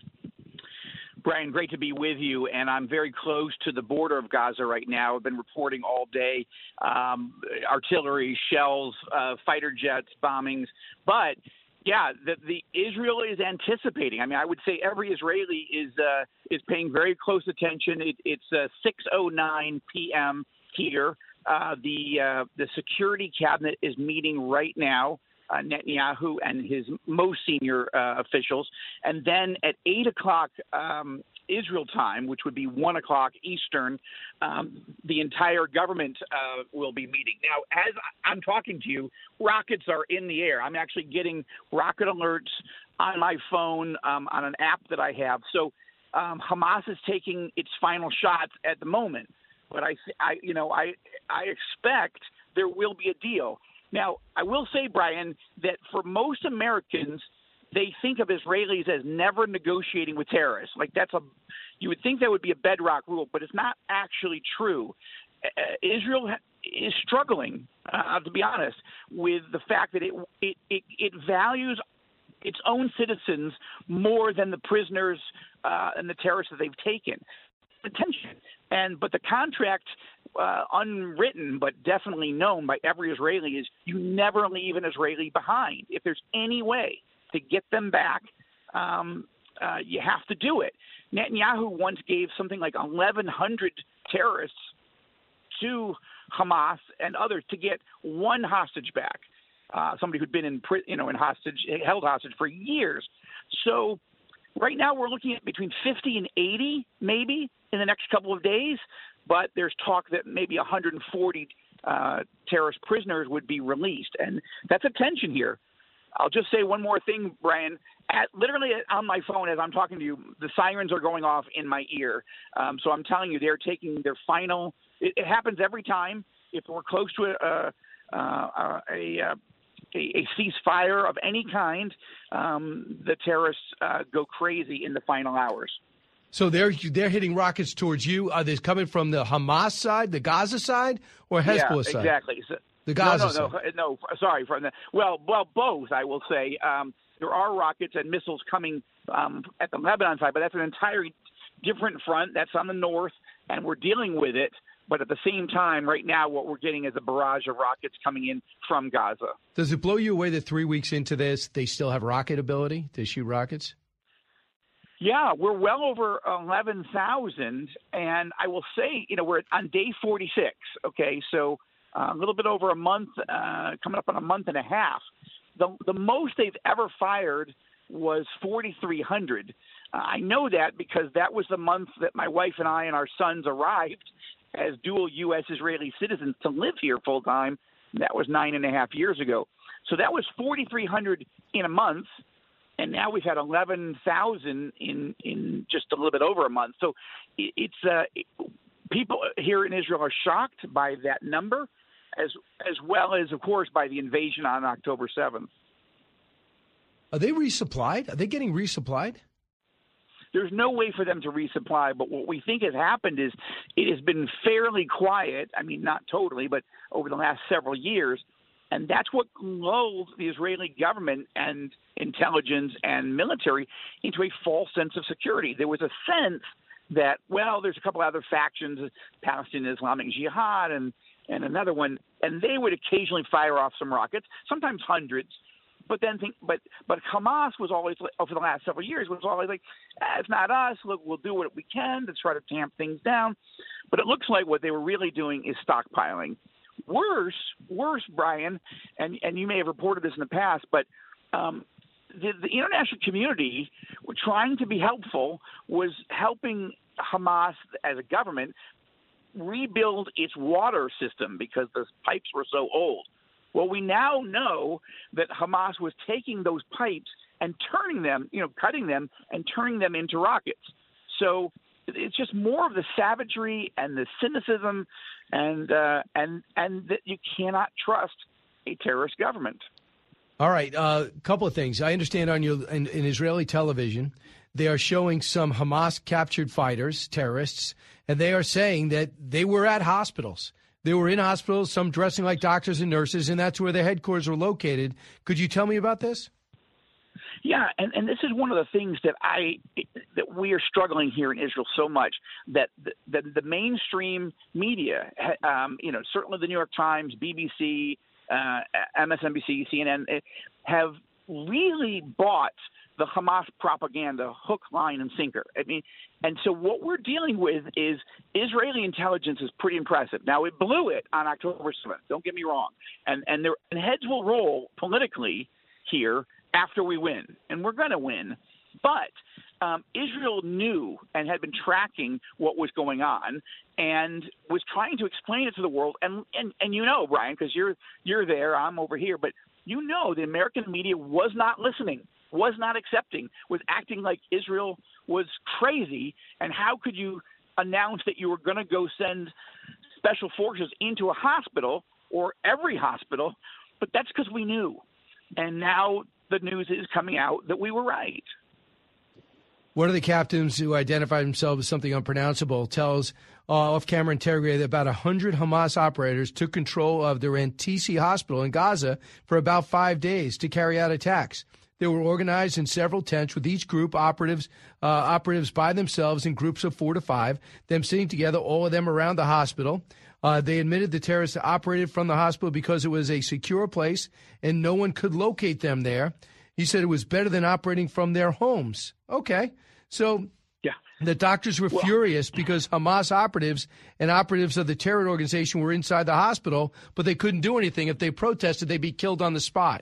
Brian, great to be with you, and I'm very close to the border of Gaza right now. I've been reporting all day, um, artillery, shells, uh, fighter jets, bombings. But, yeah, the, the Israel is anticipating. I mean, I would say every Israeli is uh, is paying very close attention. It, it's uh, six oh nine p.m. here. Uh, the uh, the security cabinet is meeting right now. Uh, Netanyahu and his most senior uh, officials. And then at eight o'clock um, Israel time, which would be one o'clock Eastern, um, the entire government uh, will be meeting. Now, as I'm talking to you, rockets are in the air. I'm actually getting rocket alerts on my phone um, on an app that I have. So um, Hamas is taking its final shots at the moment. But, I, I, you know, I, I expect there will be a deal. Now, I will say, Brian, that for most Americans, they think of Israelis as never negotiating with terrorists. Like that's a, you would think that would be a bedrock rule, but it's not actually true. Uh, Israel is struggling, uh, to be honest, with the fact that it, it it it values its own citizens more than the prisoners uh, and the terrorists that they've taken. Attention. And but the contract, uh, unwritten but definitely known by every Israeli, is you never leave an Israeli behind. If there's any way to get them back, um, uh, you have to do it. Netanyahu once gave something like eleven hundred terrorists to Hamas and others to get one hostage back. uh, somebody who'd been in, you know, in hostage, held hostage for years. So right now we're looking at between fifty and eighty, maybe, in the next couple of days. But there's talk that maybe one hundred forty uh, terrorist prisoners would be released. And that's a tension here. I'll just say one more thing, Brian. At, literally on my phone as I'm talking to you, the sirens are going off in my ear. Um, so I'm telling you, they're taking their final it, – it happens every time. If we're close to a, a, a, a, a ceasefire of any kind, um, the terrorists uh, go crazy in the final hours. So they're they're hitting rockets towards you. Are they coming from the Hamas side, the Gaza side, or Hezbollah yeah, side? Exactly. So, the Gaza no, no, side. No, no, sorry. From the, well, well, both, I will say. Um, there are rockets and missiles coming um, at the Lebanon side, but that's an entirely different front. That's on the north, and we're dealing with it. But at the same time, right now, what we're getting is a barrage of rockets coming in from Gaza. Does it blow you away that three weeks into this, they still have rocket ability to shoot rockets? Yeah, we're well over eleven thousand, and I will say, you know, we're on day forty-six, okay, so uh, a little bit over a month, uh, coming up on a month and a half. The, the most they've ever fired was forty-three hundred. Uh, I know that because that was the month that my wife and I and our sons arrived as dual U S Israeli citizens to live here full time. That was nine and a half years ago. So that was forty-three hundred in a month. And now we've had eleven thousand in, in just a little bit over a month. So it's uh, it, people here in Israel are shocked by that number, as as well as, of course, by the invasion on October seventh. Are they resupplied? Are they getting resupplied? There's no way for them to resupply, but what we think has happened is it has been fairly quiet. I mean, not totally, but over the last several years. And that's what lulled the Israeli government and intelligence and military into a false sense of security. There was a sense that, well, there's a couple other factions, Palestinian Islamic Jihad and, and another one, and they would occasionally fire off some rockets, sometimes hundreds. But then, think, but but Hamas was always, over the last several years, was always like, ah, it's not us. Look, we'll do what we can to try to tamp things down. But it looks like what they were really doing is stockpiling. Worse, worse, Brian, and, and you may have reported this in the past, but um, the, the international community, were trying to be helpful, was helping Hamas as a government rebuild its water system because the pipes were so old. Well, we now know that Hamas was taking those pipes and turning them, you know, cutting them and turning them into rockets. So it's just more of the savagery and the cynicism, and uh, and and that you cannot trust a terrorist government. All right, a uh, couple of things. I understand on your in, in Israeli television, they are showing some Hamas captured fighters, terrorists, and they are saying that they were at hospitals. They were in hospitals, some dressing like doctors and nurses, and that's where their headquarters were located. Could you tell me about this? Yeah, and, and this is one of the things that I that we are struggling here in Israel so much, that the, the, the mainstream media, um, you know, certainly the New York Times, B B C, uh, M S N B C, C N N, have really bought the Hamas propaganda hook, line, and sinker. I mean, and so what we're dealing with is Israeli intelligence is pretty impressive. Now, it blew it on October seventh. Don't get me wrong, and and, there, and heads will roll politically here after we win, and we're going to win. But um, Israel knew and had been tracking what was going on and was trying to explain it to the world. And and, and you know, Brian, because you're you're there, I'm over here, but you know the American media was not listening, was not accepting, was acting like Israel was crazy. And how could you announce that you were going to go send special forces into a hospital or every hospital? But that's because we knew. And now the news is coming out that we were right. One of the captains who identified himself as something unpronounceable tells uh, off-camera interrogator that about one hundred Hamas operators took control of the Rantisi hospital in Gaza for about five days to carry out attacks. They were organized in several tents with each group operatives uh, operatives by themselves in groups of four to five, them sitting together, all of them around the hospital. Uh, they admitted the terrorists operated from the hospital because it was a secure place and no one could locate them there. He said it was better than operating from their homes. Okay. So yeah, The doctors were well, furious because Hamas operatives and operatives of the terror organization were inside the hospital, but they couldn't do anything. If they protested, they'd be killed on the spot.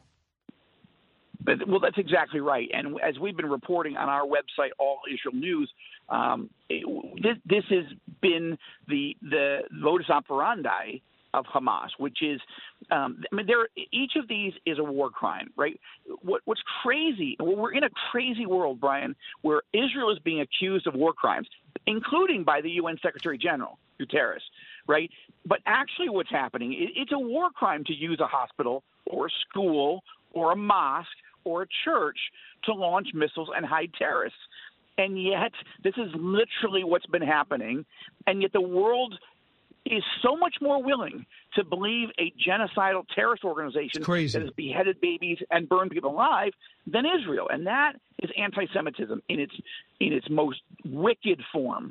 But, well, that's exactly right. And as we've been reporting on our website, All Israel News, um, it, this, this has been the the modus operandi of Hamas, which is, um, I mean, there. Each of these is a war crime, right? What, what's crazy? Well, we're in a crazy world, Brian, where Israel is being accused of war crimes, including by the U N Secretary General Guterres, right? But actually, what's happening? It, it's a war crime to use a hospital or a school or a mosque or a church to launch missiles and hide terrorists. And yet, this is literally what's been happening. And yet the world is so much more willing to believe a genocidal terrorist organization that has beheaded babies and burned people alive than Israel. And that is anti-Semitism in its in its most wicked form.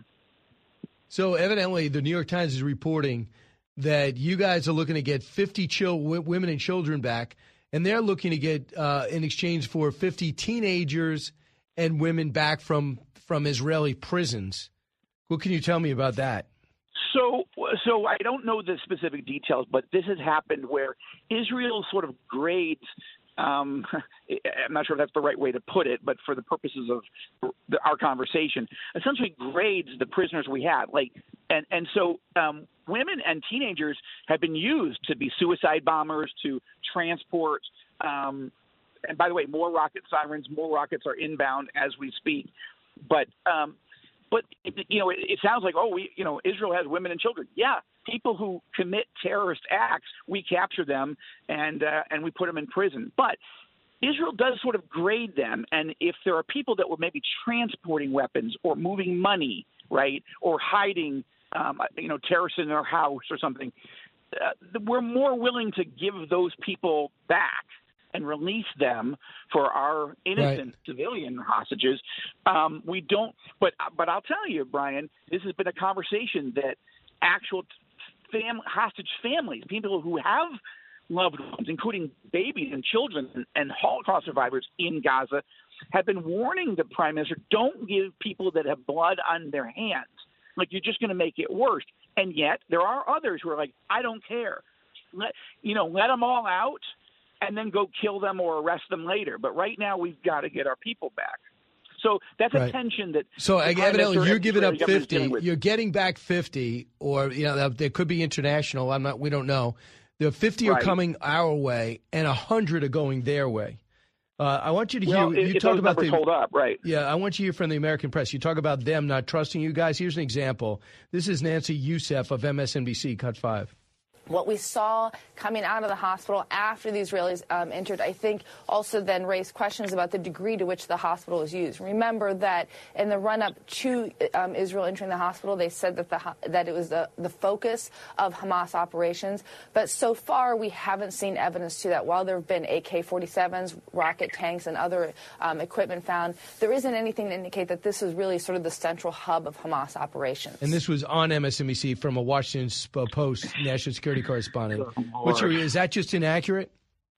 So evidently, the New York Times is reporting that you guys are looking to get fifty chil- women and children back, and they're looking to get, uh, in exchange for fifty teenagers and women back from, from Israeli prisons. What can you tell me about that? So, so I don't know the specific details, but this has happened where Israel sort of grades. Um, I'm not sure if that's the right way to put it, but for the purposes of the, our conversation, essentially grades the prisoners we have. Like, and and so um, women and teenagers have been used to be suicide bombers, to transport. Um, and by the way, more rocket sirens, more rockets are inbound as we speak. But um, But, you know, it, it sounds like, oh, we, you know, Israel has women and children. Yeah, people who commit terrorist acts, we capture them and uh, and we put them in prison. But Israel does sort of grade them. And if there are people that were maybe transporting weapons or moving money, right, or hiding, um, you know, terrorists in their house or something, uh, we're more willing to give those people back and release them for our innocent right. civilian hostages. Um, we don't, but but I'll tell you, Brian, this has been a conversation that actual fam, hostage families, people who have loved ones, including babies and children and, and Holocaust survivors in Gaza, have been warning the Prime Minister, don't give people that have blood on their hands. Like, you're just going to make it worse. And yet there are others who are like, I don't care. Let, you know, let them all out and then go kill them or arrest them later. But right now, we've got to get our people back. So that's right. a tension that. So evidently, you're giving up fifty. You're getting back fifty, or you know, there could be international. I'm not. We don't know. The fifty right. are coming our way, and a hundred are going their way. Uh, I want you to well, hear. If, you if talk those about the hold up, right? Yeah, I want you to hear from the American press. You talk about them not trusting you guys. Here's an example. This is Nancy Youssef of M S N B C. Cut five. What we saw coming out of the hospital after the Israelis um, entered, I think, also then raised questions about the degree to which the hospital was used. Remember that in the run-up to um, Israel entering the hospital, they said that the that it was the, the focus of Hamas operations. But so far, we haven't seen evidence to that. While there have been A K forty-sevens, rocket tanks, and other um, equipment found, there isn't anything to indicate that this is really sort of the central hub of Hamas operations. And this was on M S N B C from a Washington Post national security correspondent. What's your, is that just inaccurate?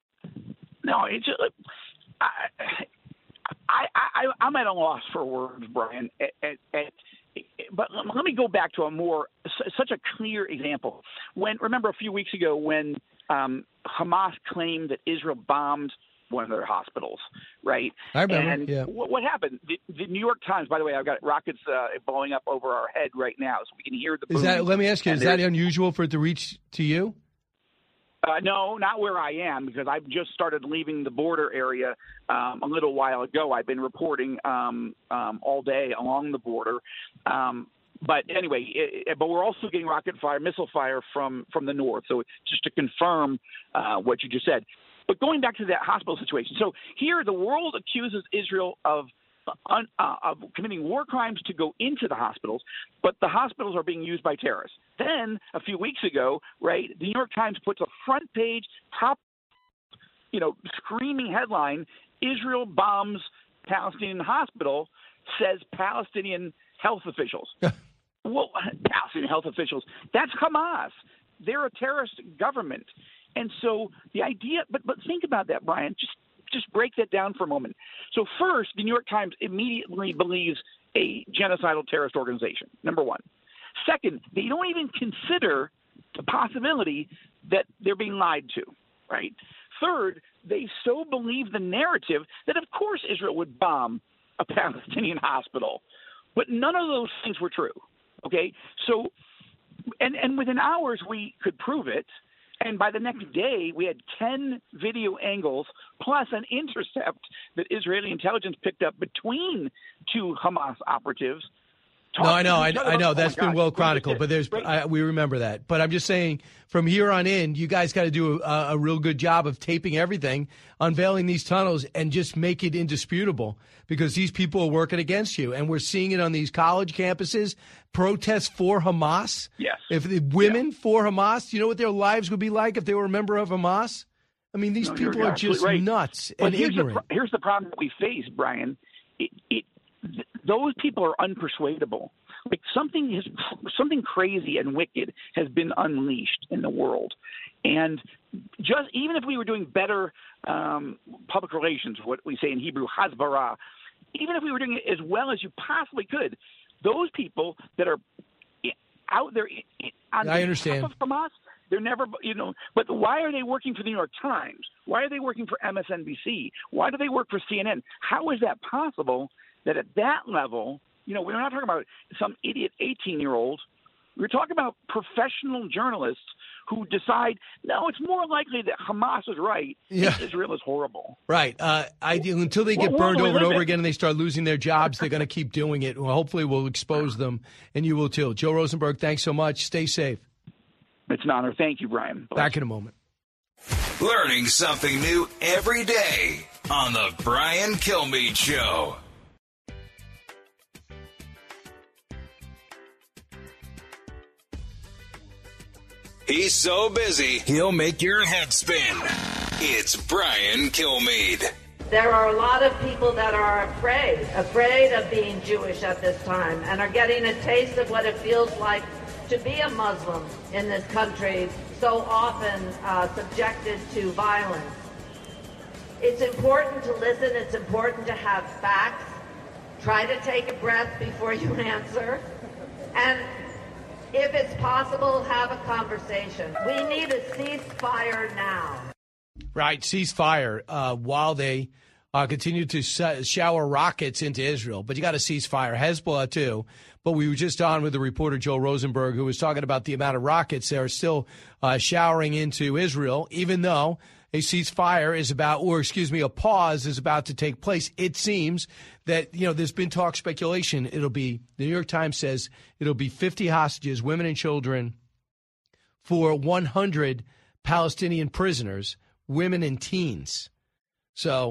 No, it's just, I, I, I, I'm at a loss for words, Brian. At, at, at, but let me go back to a more such a clear example. When remember a few weeks ago when um, Hamas claimed that Israel bombed one of their hospitals, right? I remember. And yeah. what, what happened? The, the New York Times, by the way, I've got rockets uh, blowing up over our head right now, so we can hear the. Is that? Let me ask you: is that unusual for it to reach to you? Uh, no, not where I am, because I've just started leaving the border area um, a little while ago. I've been reporting um, um, all day along the border. Um, But anyway, it, but we're also getting rocket fire, missile fire from, from the north. So just to confirm uh, what you just said. But going back to that hospital situation. So here the world accuses Israel of uh, of committing war crimes to go into the hospitals, but the hospitals are being used by terrorists. Then a few weeks ago, right, the New York Times puts a front page, top, you know, screaming headline, Israel bombs Palestinian hospital, says Palestinian health officials. Well, Palestinian health officials, that's Hamas. They're a terrorist government. And so the idea, but but think about that, Brian. Just just break that down for a moment. So first, the New York Times immediately believes a genocidal terrorist organization, number one. Second, they don't even consider the possibility that they're being lied to, right? Third, they so believe the narrative that, of course, Israel would bomb a Palestinian hospital. But none of those things were true, okay? So, and, and within hours, we could prove it. And by the next day, we had ten video angles plus an intercept that Israeli intelligence picked up between two Hamas operatives. No, I know, I, I know. That's been well chronicled, but there's I, we remember that. But I'm just saying, from here on in, you guys got to do a, a real good job of taping everything, unveiling these tunnels, and just make it indisputable, because these people are working against you, and we're seeing it on these college campuses. Protests for Hamas. Yes. If the women yeah. for Hamas, you know what their lives would be like if they were a member of Hamas? I mean, these no, people are just right. nuts but and here's ignorant. The, here's the problem that we face, Brian. It, it, th- those people are unpersuadable. Like something is something crazy and wicked has been unleashed in the world, and just even if we were doing better um, public relations, what we say in Hebrew, hasbara, even if we were doing it as well as you possibly could, those people that are out there on I understand. Of Hamas, they're never, you know. But why are they working for the New York Times? Why are they working for M S N B C? Why do they work for C N N? How is that possible that at that level, you know, we're not talking about some idiot eighteen-year-old. We're talking about professional journalists who decide, no, it's more likely that Hamas is right yeah. and Israel is horrible. Right. Uh, I, until they get well, burned over and over in? again and they start losing their jobs, they're going to keep doing it. Well, hopefully we'll expose them, and you will too. Joe Rosenberg, thanks so much. Stay safe. It's an honor. Thank you, Brian. Bye. Back in a moment. Learning something new every day on the Brian Kilmeade Show. He's so busy, he'll make your head spin. It's Brian Kilmeade. There are a lot of people that are afraid, afraid of being Jewish at this time, and are getting a taste of what it feels like to be a Muslim in this country, so often uh, subjected to violence. It's important to listen. It's important to have facts. Try to take a breath before you answer. And if it's possible, have a conversation. We need a ceasefire now. Right, ceasefire uh, while they uh, continue to sh- shower rockets into Israel. But you got to ceasefire. Hezbollah, too. But we were just on with the reporter Joe Rosenberg, who was talking about the amount of rockets that are still uh, showering into Israel, even though a ceasefire is about, or excuse me, a pause is about to take place. It seems that, you know, there's been talk, speculation. It'll be, the New York Times says it'll be fifty hostages, women and children, for one hundred Palestinian prisoners, women and teens. So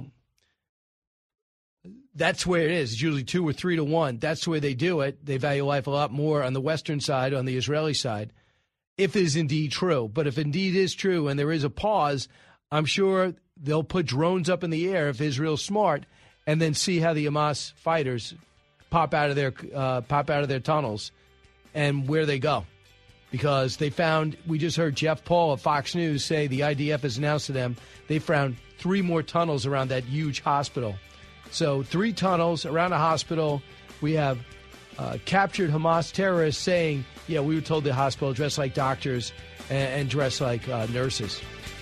that's where it is. It's usually two or three to one. That's the way they do it. They value life a lot more on the Western side, on the Israeli side, if it is indeed true. But if indeed is true and there is a pause, I'm sure they'll put drones up in the air if Israel's smart, and then see how the Hamas fighters pop out of their uh, pop out of their tunnels and where they go. Because they found, we just heard Jeff Paul of Fox News say the I D F has announced to them they found three more tunnels around that huge hospital. So three tunnels around a hospital. We have uh, captured Hamas terrorists saying, yeah, we were told the hospital dressed like doctors and, and dressed like uh, nurses.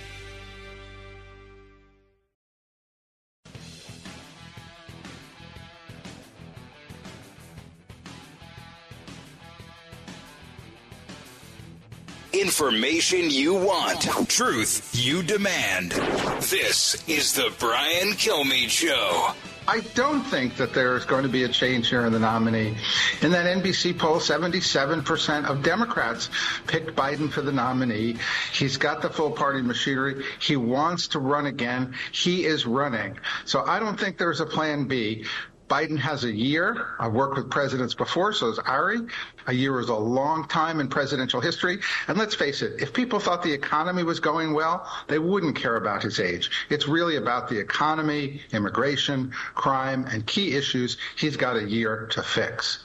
Information you want. Truth you demand. This is the Brian Kilmeade Show. I don't think that there is going to be a change here in the nominee. In that N B C poll, seventy-seven percent of Democrats picked Biden for the nominee. He's got the full party machinery. He wants to run again. He is running. So I don't think there's a plan B. Biden has a year. I've worked with presidents before, so has Ari. A year is a long time in presidential history. And let's face it, if people thought the economy was going well, they wouldn't care about his age. It's really about the economy, immigration, crime, and key issues he's got a year to fix.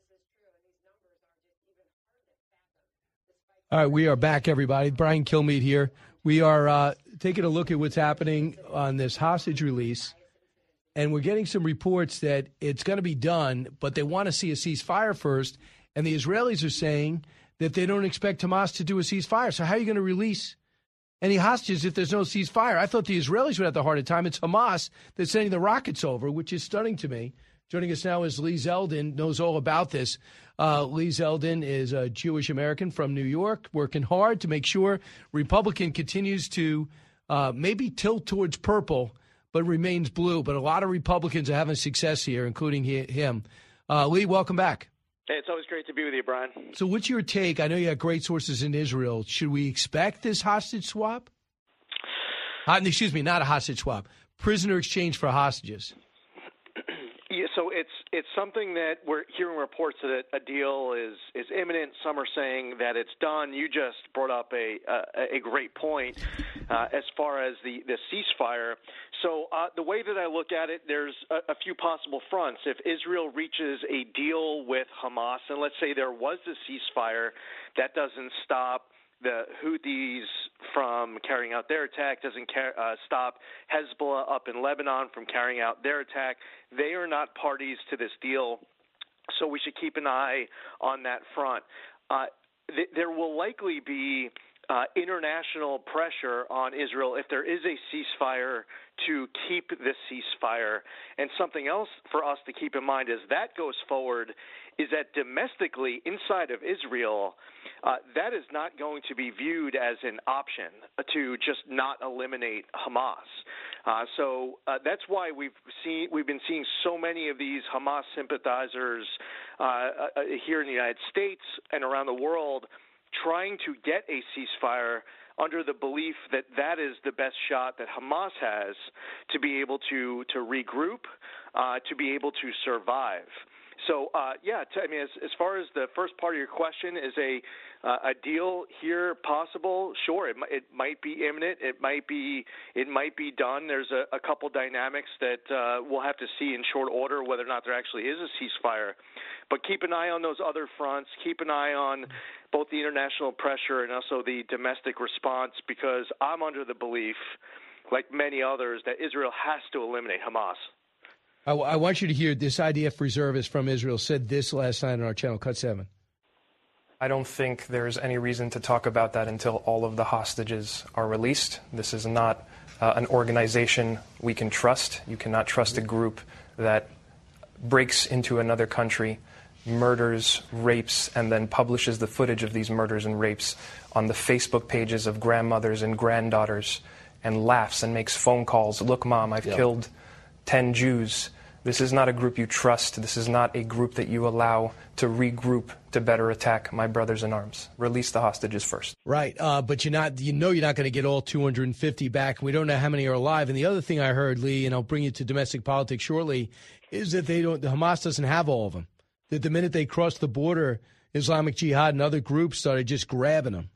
All right, we are back, everybody. Brian Kilmeade here. We are uh, taking a look at what's happening on this hostage release. And we're getting some reports that it's going to be done, but they want to see a ceasefire first. And the Israelis are saying that they don't expect Hamas to do a ceasefire. So how are you going to release any hostages if there's no ceasefire? I thought the Israelis would have the harder time. It's Hamas that's sending the rockets over, which is stunning to me. Joining us now is Lee Zeldin, knows all about this. Uh, Lee Zeldin is a Jewish American from New York, working hard to make sure Republican continues to uh, maybe tilt towards purple, but remains blue. But a lot of Republicans are having success here, including he, him. Uh, Lee, welcome back. Hey, it's always great to be with you, Brian. So what's your take? I know you have great sources in Israel. Should we expect this hostage swap? Uh, excuse me, not a hostage swap. Prisoner exchange for hostages. Yeah, so it's it's something that we're hearing reports that a deal is, is imminent. Some are saying that it's done. You just brought up a a, a great point uh, as far as the, the ceasefire. So uh, the way that I look at it, there's a, a few possible fronts. If Israel reaches a deal with Hamas, and let's say there was a ceasefire, that doesn't stop the Houthis from carrying out their attack, doesn't car- uh, stop Hezbollah up in Lebanon from carrying out their attack. They are not parties to this deal, so we should keep an eye on that front. Uh, th- there will likely be uh, international pressure on Israel if there is a ceasefire to keep the ceasefire. And something else for us to keep in mind as that goes forward is that domestically inside of Israel, uh, that is not going to be viewed as an option to just not eliminate Hamas. Uh, so uh, that's why we've seen we've been seeing so many of these Hamas sympathizers uh, uh, here in the United States and around the world trying to get a ceasefire under the belief that that is the best shot that Hamas has to be able to to regroup, uh, to be able to survive. So, uh, yeah, t- I mean, as, as far as the first part of your question, is a uh, a deal here possible? Sure, it, it might be imminent. It might be it might be done. There's a, a couple dynamics that uh, we'll have to see in short order whether or not there actually is a ceasefire. But keep an eye on those other fronts. Keep an eye on both the international pressure and also the domestic response, because I'm under the belief, like many others, that Israel has to eliminate Hamas. I, I want you to hear this I D F reservist from Israel said this last night on our channel, Cut seven. I don't think there's any reason to talk about that until all of the hostages are released. This is not uh, an organization we can trust. You cannot trust a group that breaks into another country, murders, rapes, and then publishes the footage of these murders and rapes on the Facebook pages of grandmothers and granddaughters and laughs and makes phone calls. Look, Mom, I've Yeah. killed ten Jews. This is not a group you trust. This is not a group that you allow to regroup to better attack my brothers in arms. Release the hostages first. Right, uh, but you're not. You know you're not going to get all two hundred fifty back. We don't know how many are alive. And the other thing I heard, Lee, and I'll bring you to domestic politics shortly, is that they don't. The Hamas doesn't have all of them. That the minute they crossed the border, Islamic Jihad and other groups started just grabbing them.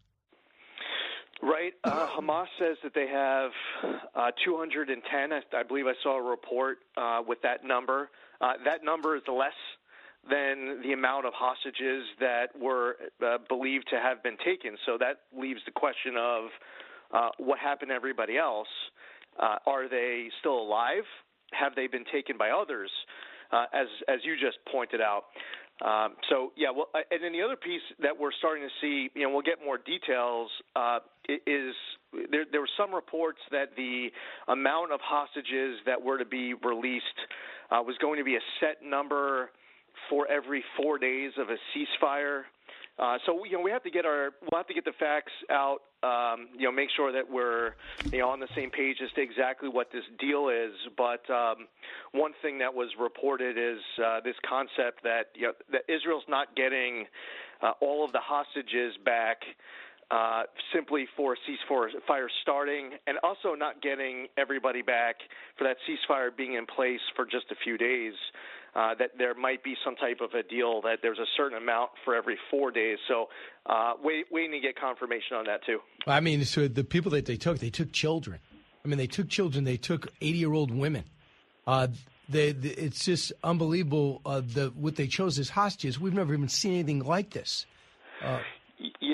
Right. Uh, Hamas says that they have uh, two hundred ten. I, I believe I saw a report uh, with that number. Uh, that number is less than the amount of hostages that were uh, believed to have been taken. So that leaves the question of uh, what happened to everybody else. Uh, are they still alive? Have they been taken by others, uh, as as you just pointed out? Um, so, yeah, well, and then the other piece that we're starting to see, you know, we'll get more details, uh, is there, there were some reports that the amount of hostages that were to be released uh, was going to be a set number for every four days of a ceasefire. Uh, so, you know, we have to get our, we'll have to get the facts out, um, you know, make sure that we're, you know, on the same page as to exactly what this deal is. But um, one thing that was reported is uh, this concept that, you know, that Israel's not getting uh, all of the hostages back uh, simply for a ceasefire starting, and also not getting everybody back for that ceasefire being in place for just a few days. Uh, that there might be some type of a deal that there's a certain amount for every four days. So uh, wait, waiting to get confirmation on that, too. I mean, so the people that they took, they took children. I mean, they took children. They took eighty-year-old women. Uh, they, they, it's just unbelievable uh, the, what they chose as hostages. We've never even seen anything like this. Uh, Yeah,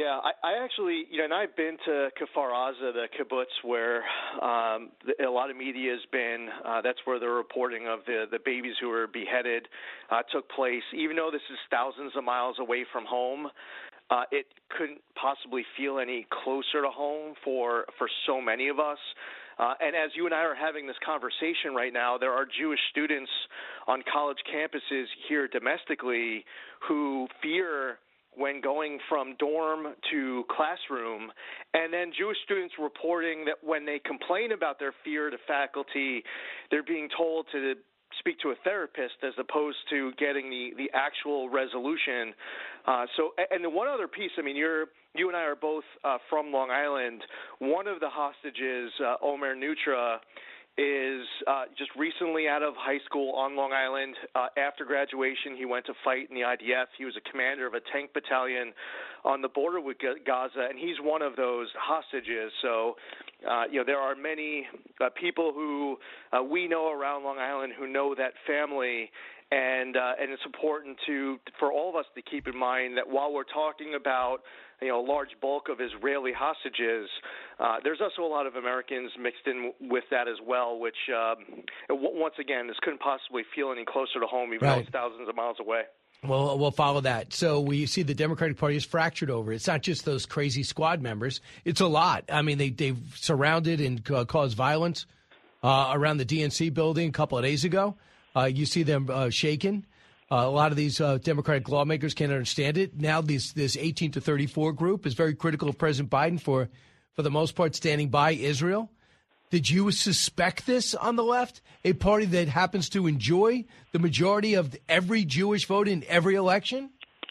Yeah, I, I actually, you know, and I've been to Kfar Aza, the kibbutz, where um, the, a lot of media has been. Uh, that's where the reporting of the, the babies who were beheaded uh, took place. Even though this is thousands of miles away from home, uh, it couldn't possibly feel any closer to home for, for so many of us. Uh, and as you and I are having this conversation right now, there are Jewish students on college campuses here domestically who fear when going from dorm to classroom, and then Jewish students reporting that when they complain about their fear to faculty, they're being told to speak to a therapist as opposed to getting the, the actual resolution. Uh, so, and the one other piece, I mean, you're, you and I are both uh, from Long Island. One of the hostages, uh, Omer Nutra, is uh, just recently out of high school on Long Island. Uh, after graduation, he went to fight in the I D F. He was a commander of a tank battalion on the border with Gaza, and he's one of those hostages. So, uh, you know, there are many uh, people who uh, we know around Long Island who know that family, and uh, and it's important to for all of us to keep in mind that while we're talking about, you know, a large bulk of Israeli hostages, uh, there's also a lot of Americans mixed in with that as well, which, um, once again, this couldn't possibly feel any closer to home, even Right. though it's thousands of miles away. Well, we'll follow that. So we see the Democratic Party is fractured over. It's not just those crazy squad members. It's a lot. I mean, they, they've surrounded and uh, caused violence uh, around the D N C building a couple of days ago. Uh, you see them uh, shaken. Uh, a lot of these uh, Democratic lawmakers can't understand it. Now this this eighteen to thirty-four group is very critical of President Biden for, for the most part, standing by Israel. Did you suspect this on the left? A party that happens to enjoy the majority of every Jewish vote in every election?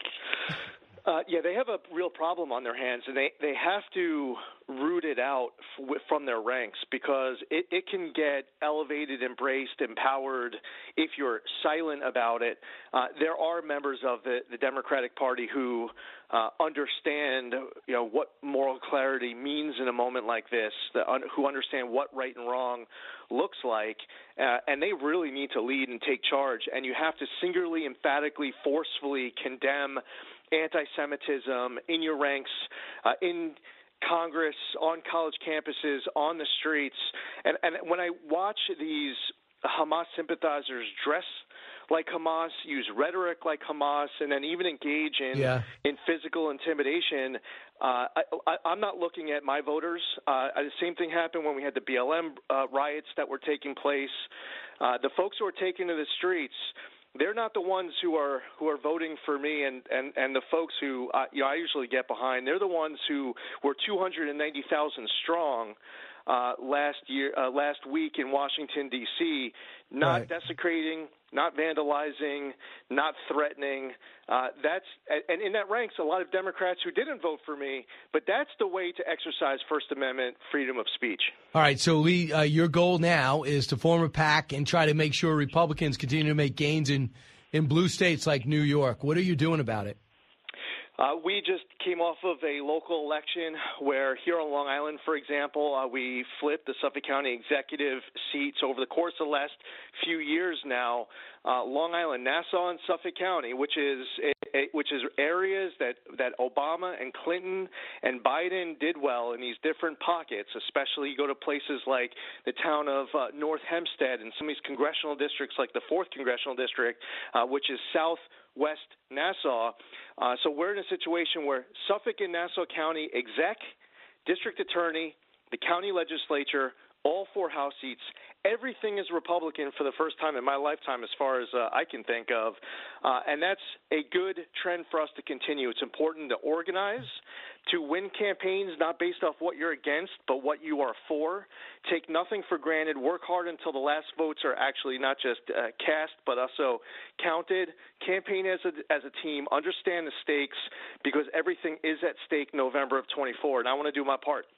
Uh, yeah, they have a real problem on their hands, and they, they have to root it out f- from their ranks because it, it can get elevated, embraced, empowered if you're silent about it. Uh, there are members of the, the Democratic Party who uh, understand, you know, what moral clarity means in a moment like this, the, un, who understand what right and wrong looks like, uh, and they really need to lead and take charge. And you have to singularly, emphatically, forcefully condemn anti-Semitism in your ranks, uh, in Congress, on college campuses, on the streets. And, and when I watch these Hamas sympathizers dress like Hamas, use rhetoric like Hamas, and then even engage in Yeah. in physical intimidation, uh, I, I, I'm not looking at my voters. Uh, the same thing happened when we had the B L M uh, riots that were taking place. Uh, the folks who are taking to the streets, they're not the ones who are who are voting for me, and, and, and the folks who uh, you know I usually get behind. They're the ones who were two hundred ninety thousand strong uh, last year, uh, last week in Washington D C, not Right. desecrating, not vandalizing, not threatening. Uh, that's and in that ranks a lot of Democrats who didn't vote for me. But that's the way to exercise First Amendment freedom of speech. All right, so Lee, uh, your goal now is to form a PAC and try to make sure Republicans continue to make gains in, in blue states like New York. What are you doing about it? Uh, we just came off of a local election where here on Long Island, for example, uh, we flipped the Suffolk County executive seats over the course of the last few years now. Uh, Long Island, Nassau, and Suffolk County, which is a, a, which is areas that, that Obama and Clinton and Biden did well in these different pockets, especially you go to places like the town of uh, North Hempstead and some of these congressional districts like the fourth Congressional District, uh, which is south West Nassau. Uh, so we're in a situation where Suffolk and Nassau County exec, district attorney, the county legislature, all four House seats, everything is Republican for the first time in my lifetime as far as uh, I can think of. Uh, and that's a good trend for us to continue. It's important to organize, to win campaigns not based off what you're against, but what you are for. Take nothing for granted. Work hard until the last votes are actually not just uh, cast, but also counted. Campaign as a, as a team. Understand the stakes because everything is at stake November of twenty-four, and I want to do my part.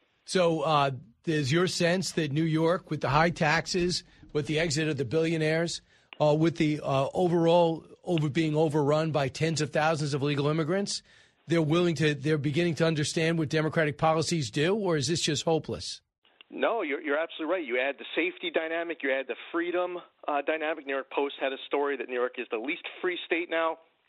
So uh, is your sense that New York, with the high taxes, with the exit of the billionaires, uh, with the uh, overall over being overrun by tens of thousands of illegal immigrants, they're willing to, they're beginning to understand what Democratic policies do, or is this just hopeless? No, you're, you're absolutely right. You add the safety dynamic, you add the freedom uh, dynamic. New York Post had a story that New York is the least free state now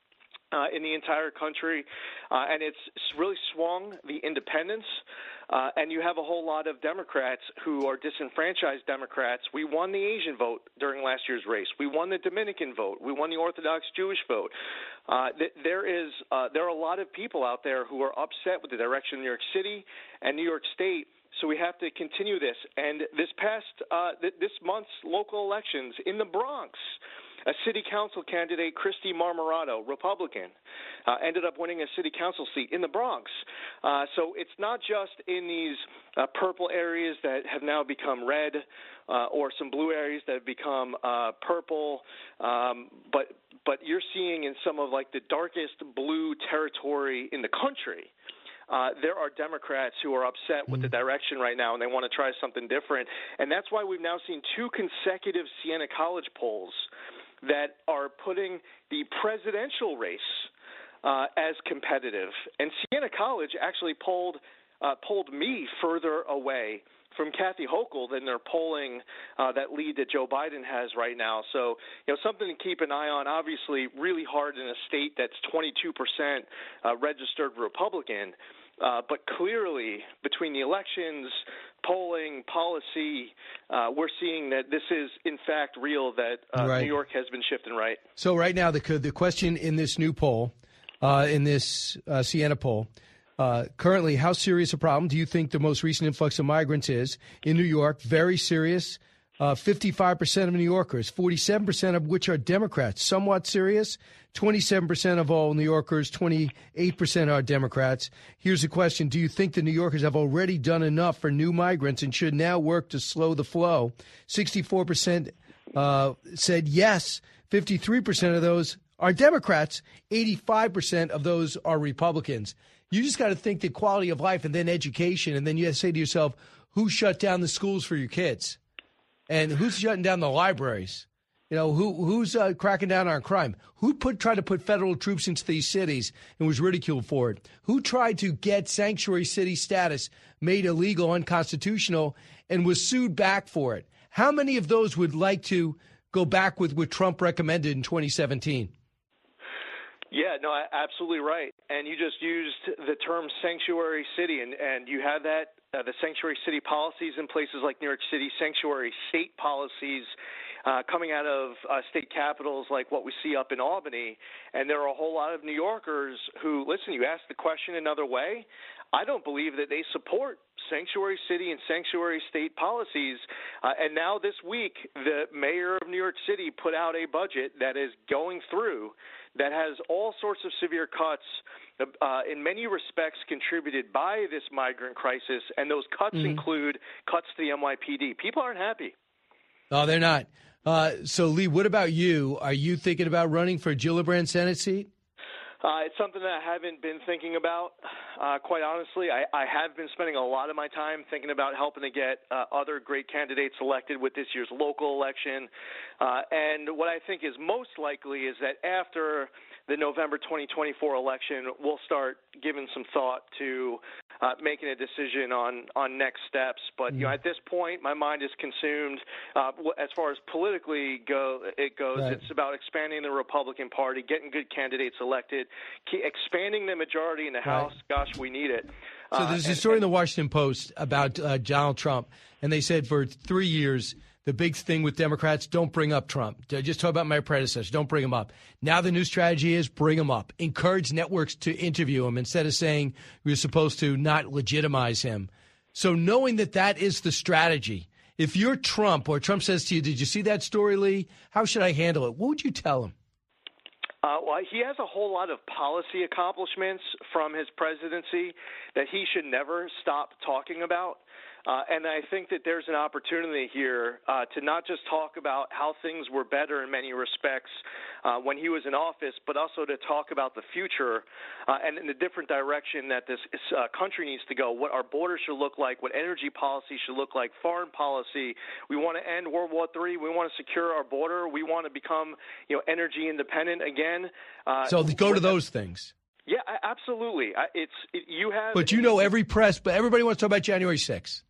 Uh, in the entire country, uh, and it's really swung the independents, uh, and you have a whole lot of Democrats who are disenfranchised Democrats. We won the Asian vote during last year's race. We won the Dominican vote. We won the Orthodox Jewish vote. Uh, th- there is uh, there are a lot of people out there who are upset with the direction of New York City and New York State. So we have to continue this. And this past uh, th- this month's local elections in the Bronx, a city council candidate, Christy Marmorato, Republican, uh, ended up winning a city council seat in the Bronx. Uh, so it's not just in these uh, purple areas that have now become red uh, or some blue areas that have become uh, purple, um, but but you're seeing in some of like the darkest blue territory in the country. Uh, there are Democrats who are upset with the direction right now, and they want to try something different. And that's why we've now seen two consecutive Siena College polls that are putting the presidential race uh, as competitive. And Siena College actually polled uh, polled me further away from Kathy Hochul than their polling uh, that lead that Joe Biden has right now. So, you know, something to keep an eye on. Obviously, really hard in a state that's twenty-two percent uh, registered Republican. Uh, but clearly, between the elections, polling, policy, uh, we're seeing that this is, in fact, real, that uh, Right. New York has been shifting right. So right now, the the question in this new poll, uh, in this uh, Siena poll, uh, currently, how serious a problem do you think the most recent influx of migrants is in New York? Very serious. Uh, fifty-five percent of New Yorkers, forty-seven percent of which are Democrats. Somewhat serious. twenty-seven percent of all New Yorkers, twenty-eight percent are Democrats. Here's the question. Do you think the New Yorkers have already done enough for new migrants and should now work to slow the flow? sixty-four percent uh, said yes. fifty-three percent of those are Democrats. eighty-five percent of those are Republicans. You just got to think the quality of life and then education, and then you have to say to yourself, who shut down the schools for your kids? And who's shutting down the libraries? You know, who who's uh, cracking down on crime? Who put tried to put federal troops into these cities and was ridiculed for it? Who tried to get sanctuary city status made illegal, unconstitutional, and was sued back for it? How many of those would like to go back with what Trump recommended in twenty seventeen? Yeah, no, absolutely right. And you just used the term sanctuary city, and, and you have that, uh, the sanctuary city policies in places like New York City, sanctuary state policies uh, coming out of uh, state capitals like what we see up in Albany. And there are a whole lot of New Yorkers who, listen, you ask the question another way. I don't believe that they support sanctuary city and sanctuary state policies. Uh, and now this week, the mayor of New York City put out a budget that is going through that has all sorts of severe cuts, uh, in many respects contributed by this migrant crisis. And those cuts mm-hmm. include cuts to the N Y P D. People aren't happy. No, they're not. Uh, so, Lee, what about you? Are you thinking about running for a Gillibrand Senate seat? Uh, it's something that I haven't been thinking about, uh, quite honestly. I, I have been spending a lot of my time thinking about helping to get uh, other great candidates elected with this year's local election. Uh, and what I think is most likely is that after the November twenty twenty-four election, we'll start giving some thought to uh, making a decision on, on next steps. But you know, at this point, my mind is consumed. Uh, as far as politically go, it goes, right. It's about expanding the Republican Party, getting good candidates elected, expanding the majority in the House. Right. Gosh, we need it. So there's uh, a story and, in the Washington Post about uh, Donald Trump, and they said for three years the big thing with Democrats, don't bring up Trump. Just talk about my predecessor. Don't bring him up. Now the new strategy is bring him up. Encourage networks to interview him instead of saying we're supposed to not legitimize him. So knowing that that is the strategy, if you're Trump or Trump says to you, did you see that story, Lee? How should I handle it? What would you tell him? Uh, well, he has a whole lot of policy accomplishments from his presidency that he should never stop talking about. Uh, and I think that there's an opportunity here uh, to not just talk about how things were better in many respects uh, when he was in office, but also to talk about the future uh, and in the different direction that this uh, country needs to go, what our borders should look like, what energy policy should look like, foreign policy. We want to end World War Three. We want to secure our border. We want to become, you know, energy independent again. Uh, so go to those things. Yeah, absolutely. It's it, you have. But you know, every press, but everybody wants to talk about January sixth.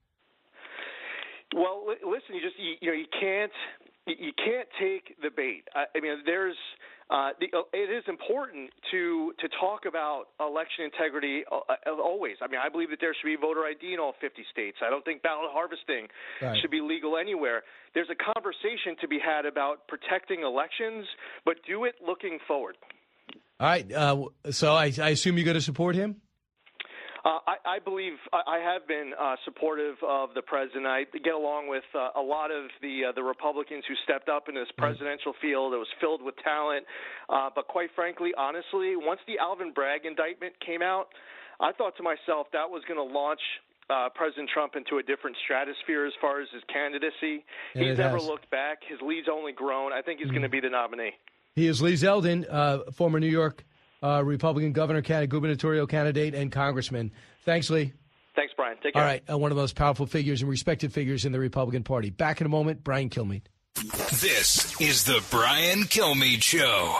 Well, listen, you just you, you know you can't you can't take the bait. I, I mean, there's Uh, the, it is important to to talk about election integrity uh, always. I mean, I believe that there should be voter I D in all fifty states. I don't think ballot harvesting right. should be legal anywhere. There's a conversation to be had about protecting elections, but do it looking forward. All right. Uh, so I, I assume you're going to support him? Uh, I, I believe I have been uh, supportive of the president. I get along with uh, a lot of the uh, the Republicans who stepped up in this presidential field. It was filled with talent. Uh, but quite frankly, honestly, once the Alvin Bragg indictment came out, I thought to myself that was going to launch uh, President Trump into a different stratosphere as far as his candidacy. And he's never has. looked back. His lead's only grown. I think he's mm-hmm. going to be the nominee. He is Lee Zeldin, uh, former New York Uh, Republican governor, candidate, gubernatorial candidate, and congressman. Thanks, Lee. Thanks, Brian. Take care. All right, uh, one of the most powerful figures and respected figures in the Republican Party. Back in a moment, Brian Kilmeade. This is the Brian Kilmeade Show.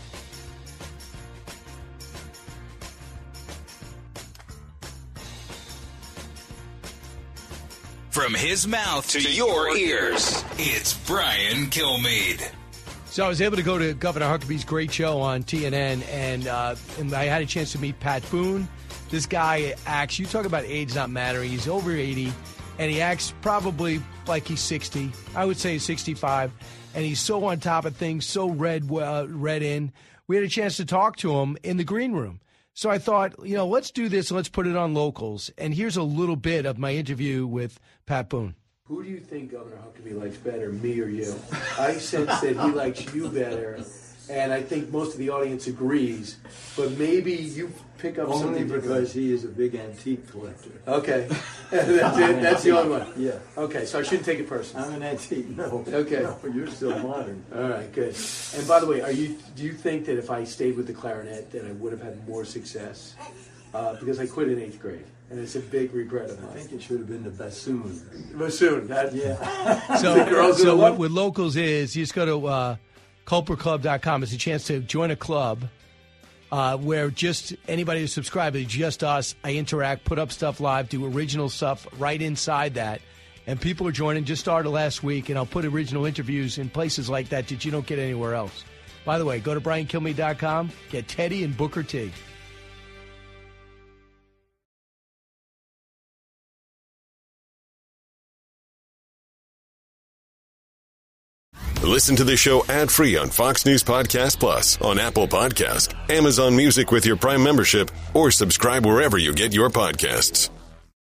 From his mouth to, to your ears, it's Brian Kilmeade. So I was able to go to Governor Huckabee's great show on T N N, and, uh, and I had a chance to meet Pat Boone. This guy acts, you talk about age not mattering, he's over eighty, and he acts probably like he's sixty. I would say sixty-five, and he's so on top of things, so read, uh, read in. We had a chance to talk to him in the green room. So I thought, you know, let's do this, let's put it on Locals. And here's a little bit of my interview with Pat Boone. Who do you think Governor Huckabee likes better, me or you? I sense that he likes you better, and I think most of the audience agrees. But maybe you pick up only something because he is a big antique collector. Okay, that's it. That's the only one. Yeah. Okay, so I shouldn't take it personally. I'm an antique. No. Okay. No, you're still modern. All right, good. And by the way, are you? Do you think that if I stayed with the clarinet, that I would have had more success? Uh, because I quit in eighth grade. And it's a big regret of mine. I think it should have been the bassoon. Bassoon, that, yeah. So, so what, what Locals is, you just go to uh, culper club dot com. It's a chance to join a club uh, where just anybody who's subscribed, it's just us. I interact, put up stuff live, do original stuff right inside that. And people are joining. Just started last week, and I'll put original interviews in places like that that you don't get anywhere else. By the way, go to brian kilmeade dot com, get Teddy and Booker T. Listen to the show ad-free on Fox News Podcast Plus, on Apple Podcast, Amazon Music with your Prime membership, or subscribe wherever you get your podcasts.